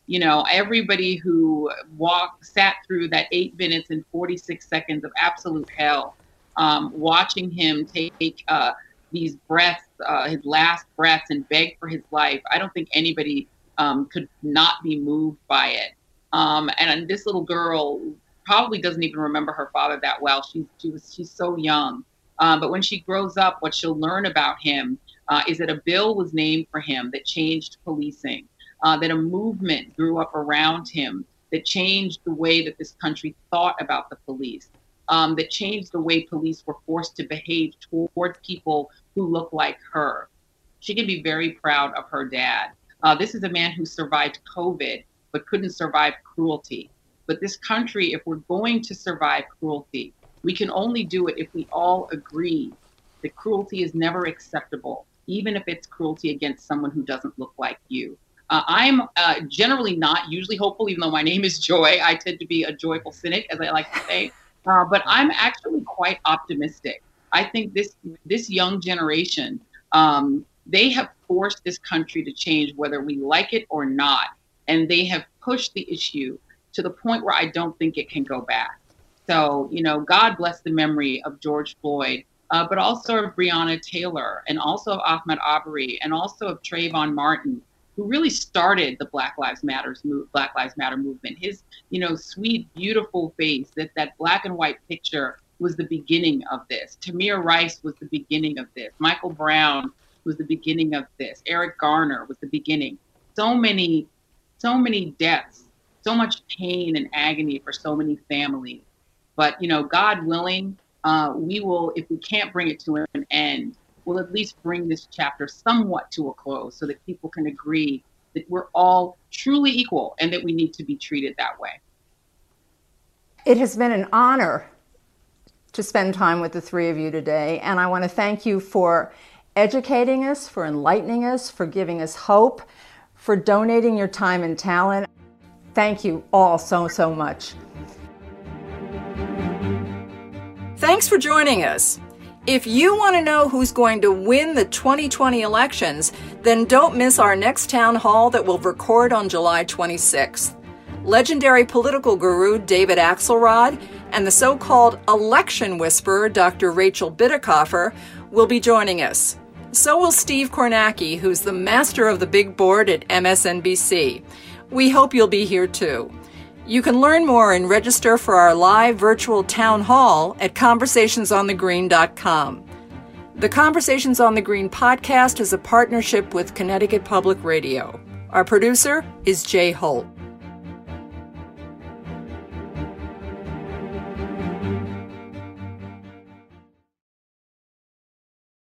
You know, everybody who walked, sat through that eight minutes and forty-six seconds of absolute hell, um, watching him take uh, these breaths, uh, his last breaths, and beg for his life. I don't think anybody um, could not be moved by it. Um, and this little girl probably doesn't even remember her father that well. She, she was she's so young. Um, but when she grows up, what she'll learn about him uh, is that a bill was named for him that changed policing, uh, that a movement grew up around him that changed the way that this country thought about the police, um, that changed the way police were forced to behave toward people who look like her. She can be very proud of her dad. Uh, this is a man who survived COVID, but couldn't survive cruelty. But this country, if we're going to survive cruelty, we can only do it if we all agree that cruelty is never acceptable, even if it's cruelty against someone who doesn't look like you. Uh, I'm uh, generally not usually hopeful, even though my name is Joy. I tend to be a joyful cynic, as I like to say. Uh, but I'm actually quite optimistic. I think this this young generation, um, they have forced this country to change whether we like it or not. And they have pushed the issue to the point where I don't think it can go back. So, you know, God bless the memory of George Floyd, uh, but also of Breonna Taylor, and also of Ahmaud Arbery, and also of Trayvon Martin, who really started the Black Lives Matters move, Black Lives Matter movement. His, you know, sweet, beautiful face, that, that black and white picture was the beginning of this. Tamir Rice was the beginning of this. Michael Brown was the beginning of this. Eric Garner was the beginning. So many, so many deaths, so much pain and agony for so many families. But, you know, God willing, uh, we will, if we can't bring it to an end, we'll at least bring this chapter somewhat to a close so that people can agree that we're all truly equal and that we need to be treated that way. It has been an honor to spend time with the three of you today, and I want to thank you for educating us, for enlightening us, for giving us hope, for donating your time and talent. Thank you all so, so much. Thanks for joining us. If you want to know who's going to win the twenty twenty elections, then don't miss our next town hall that we'll record on July twenty-sixth. Legendary political guru David Axelrod and the so-called election whisperer Doctor Rachel Bitecofer will be joining us. So will Steve Kornacki, who's the master of the big board at M S N B C. We hope you'll be here too. You can learn more and register for our live virtual town hall at conversations on the green dot com. The Conversations on the Green podcast is a partnership with Connecticut Public Radio. Our producer is Jay Holt.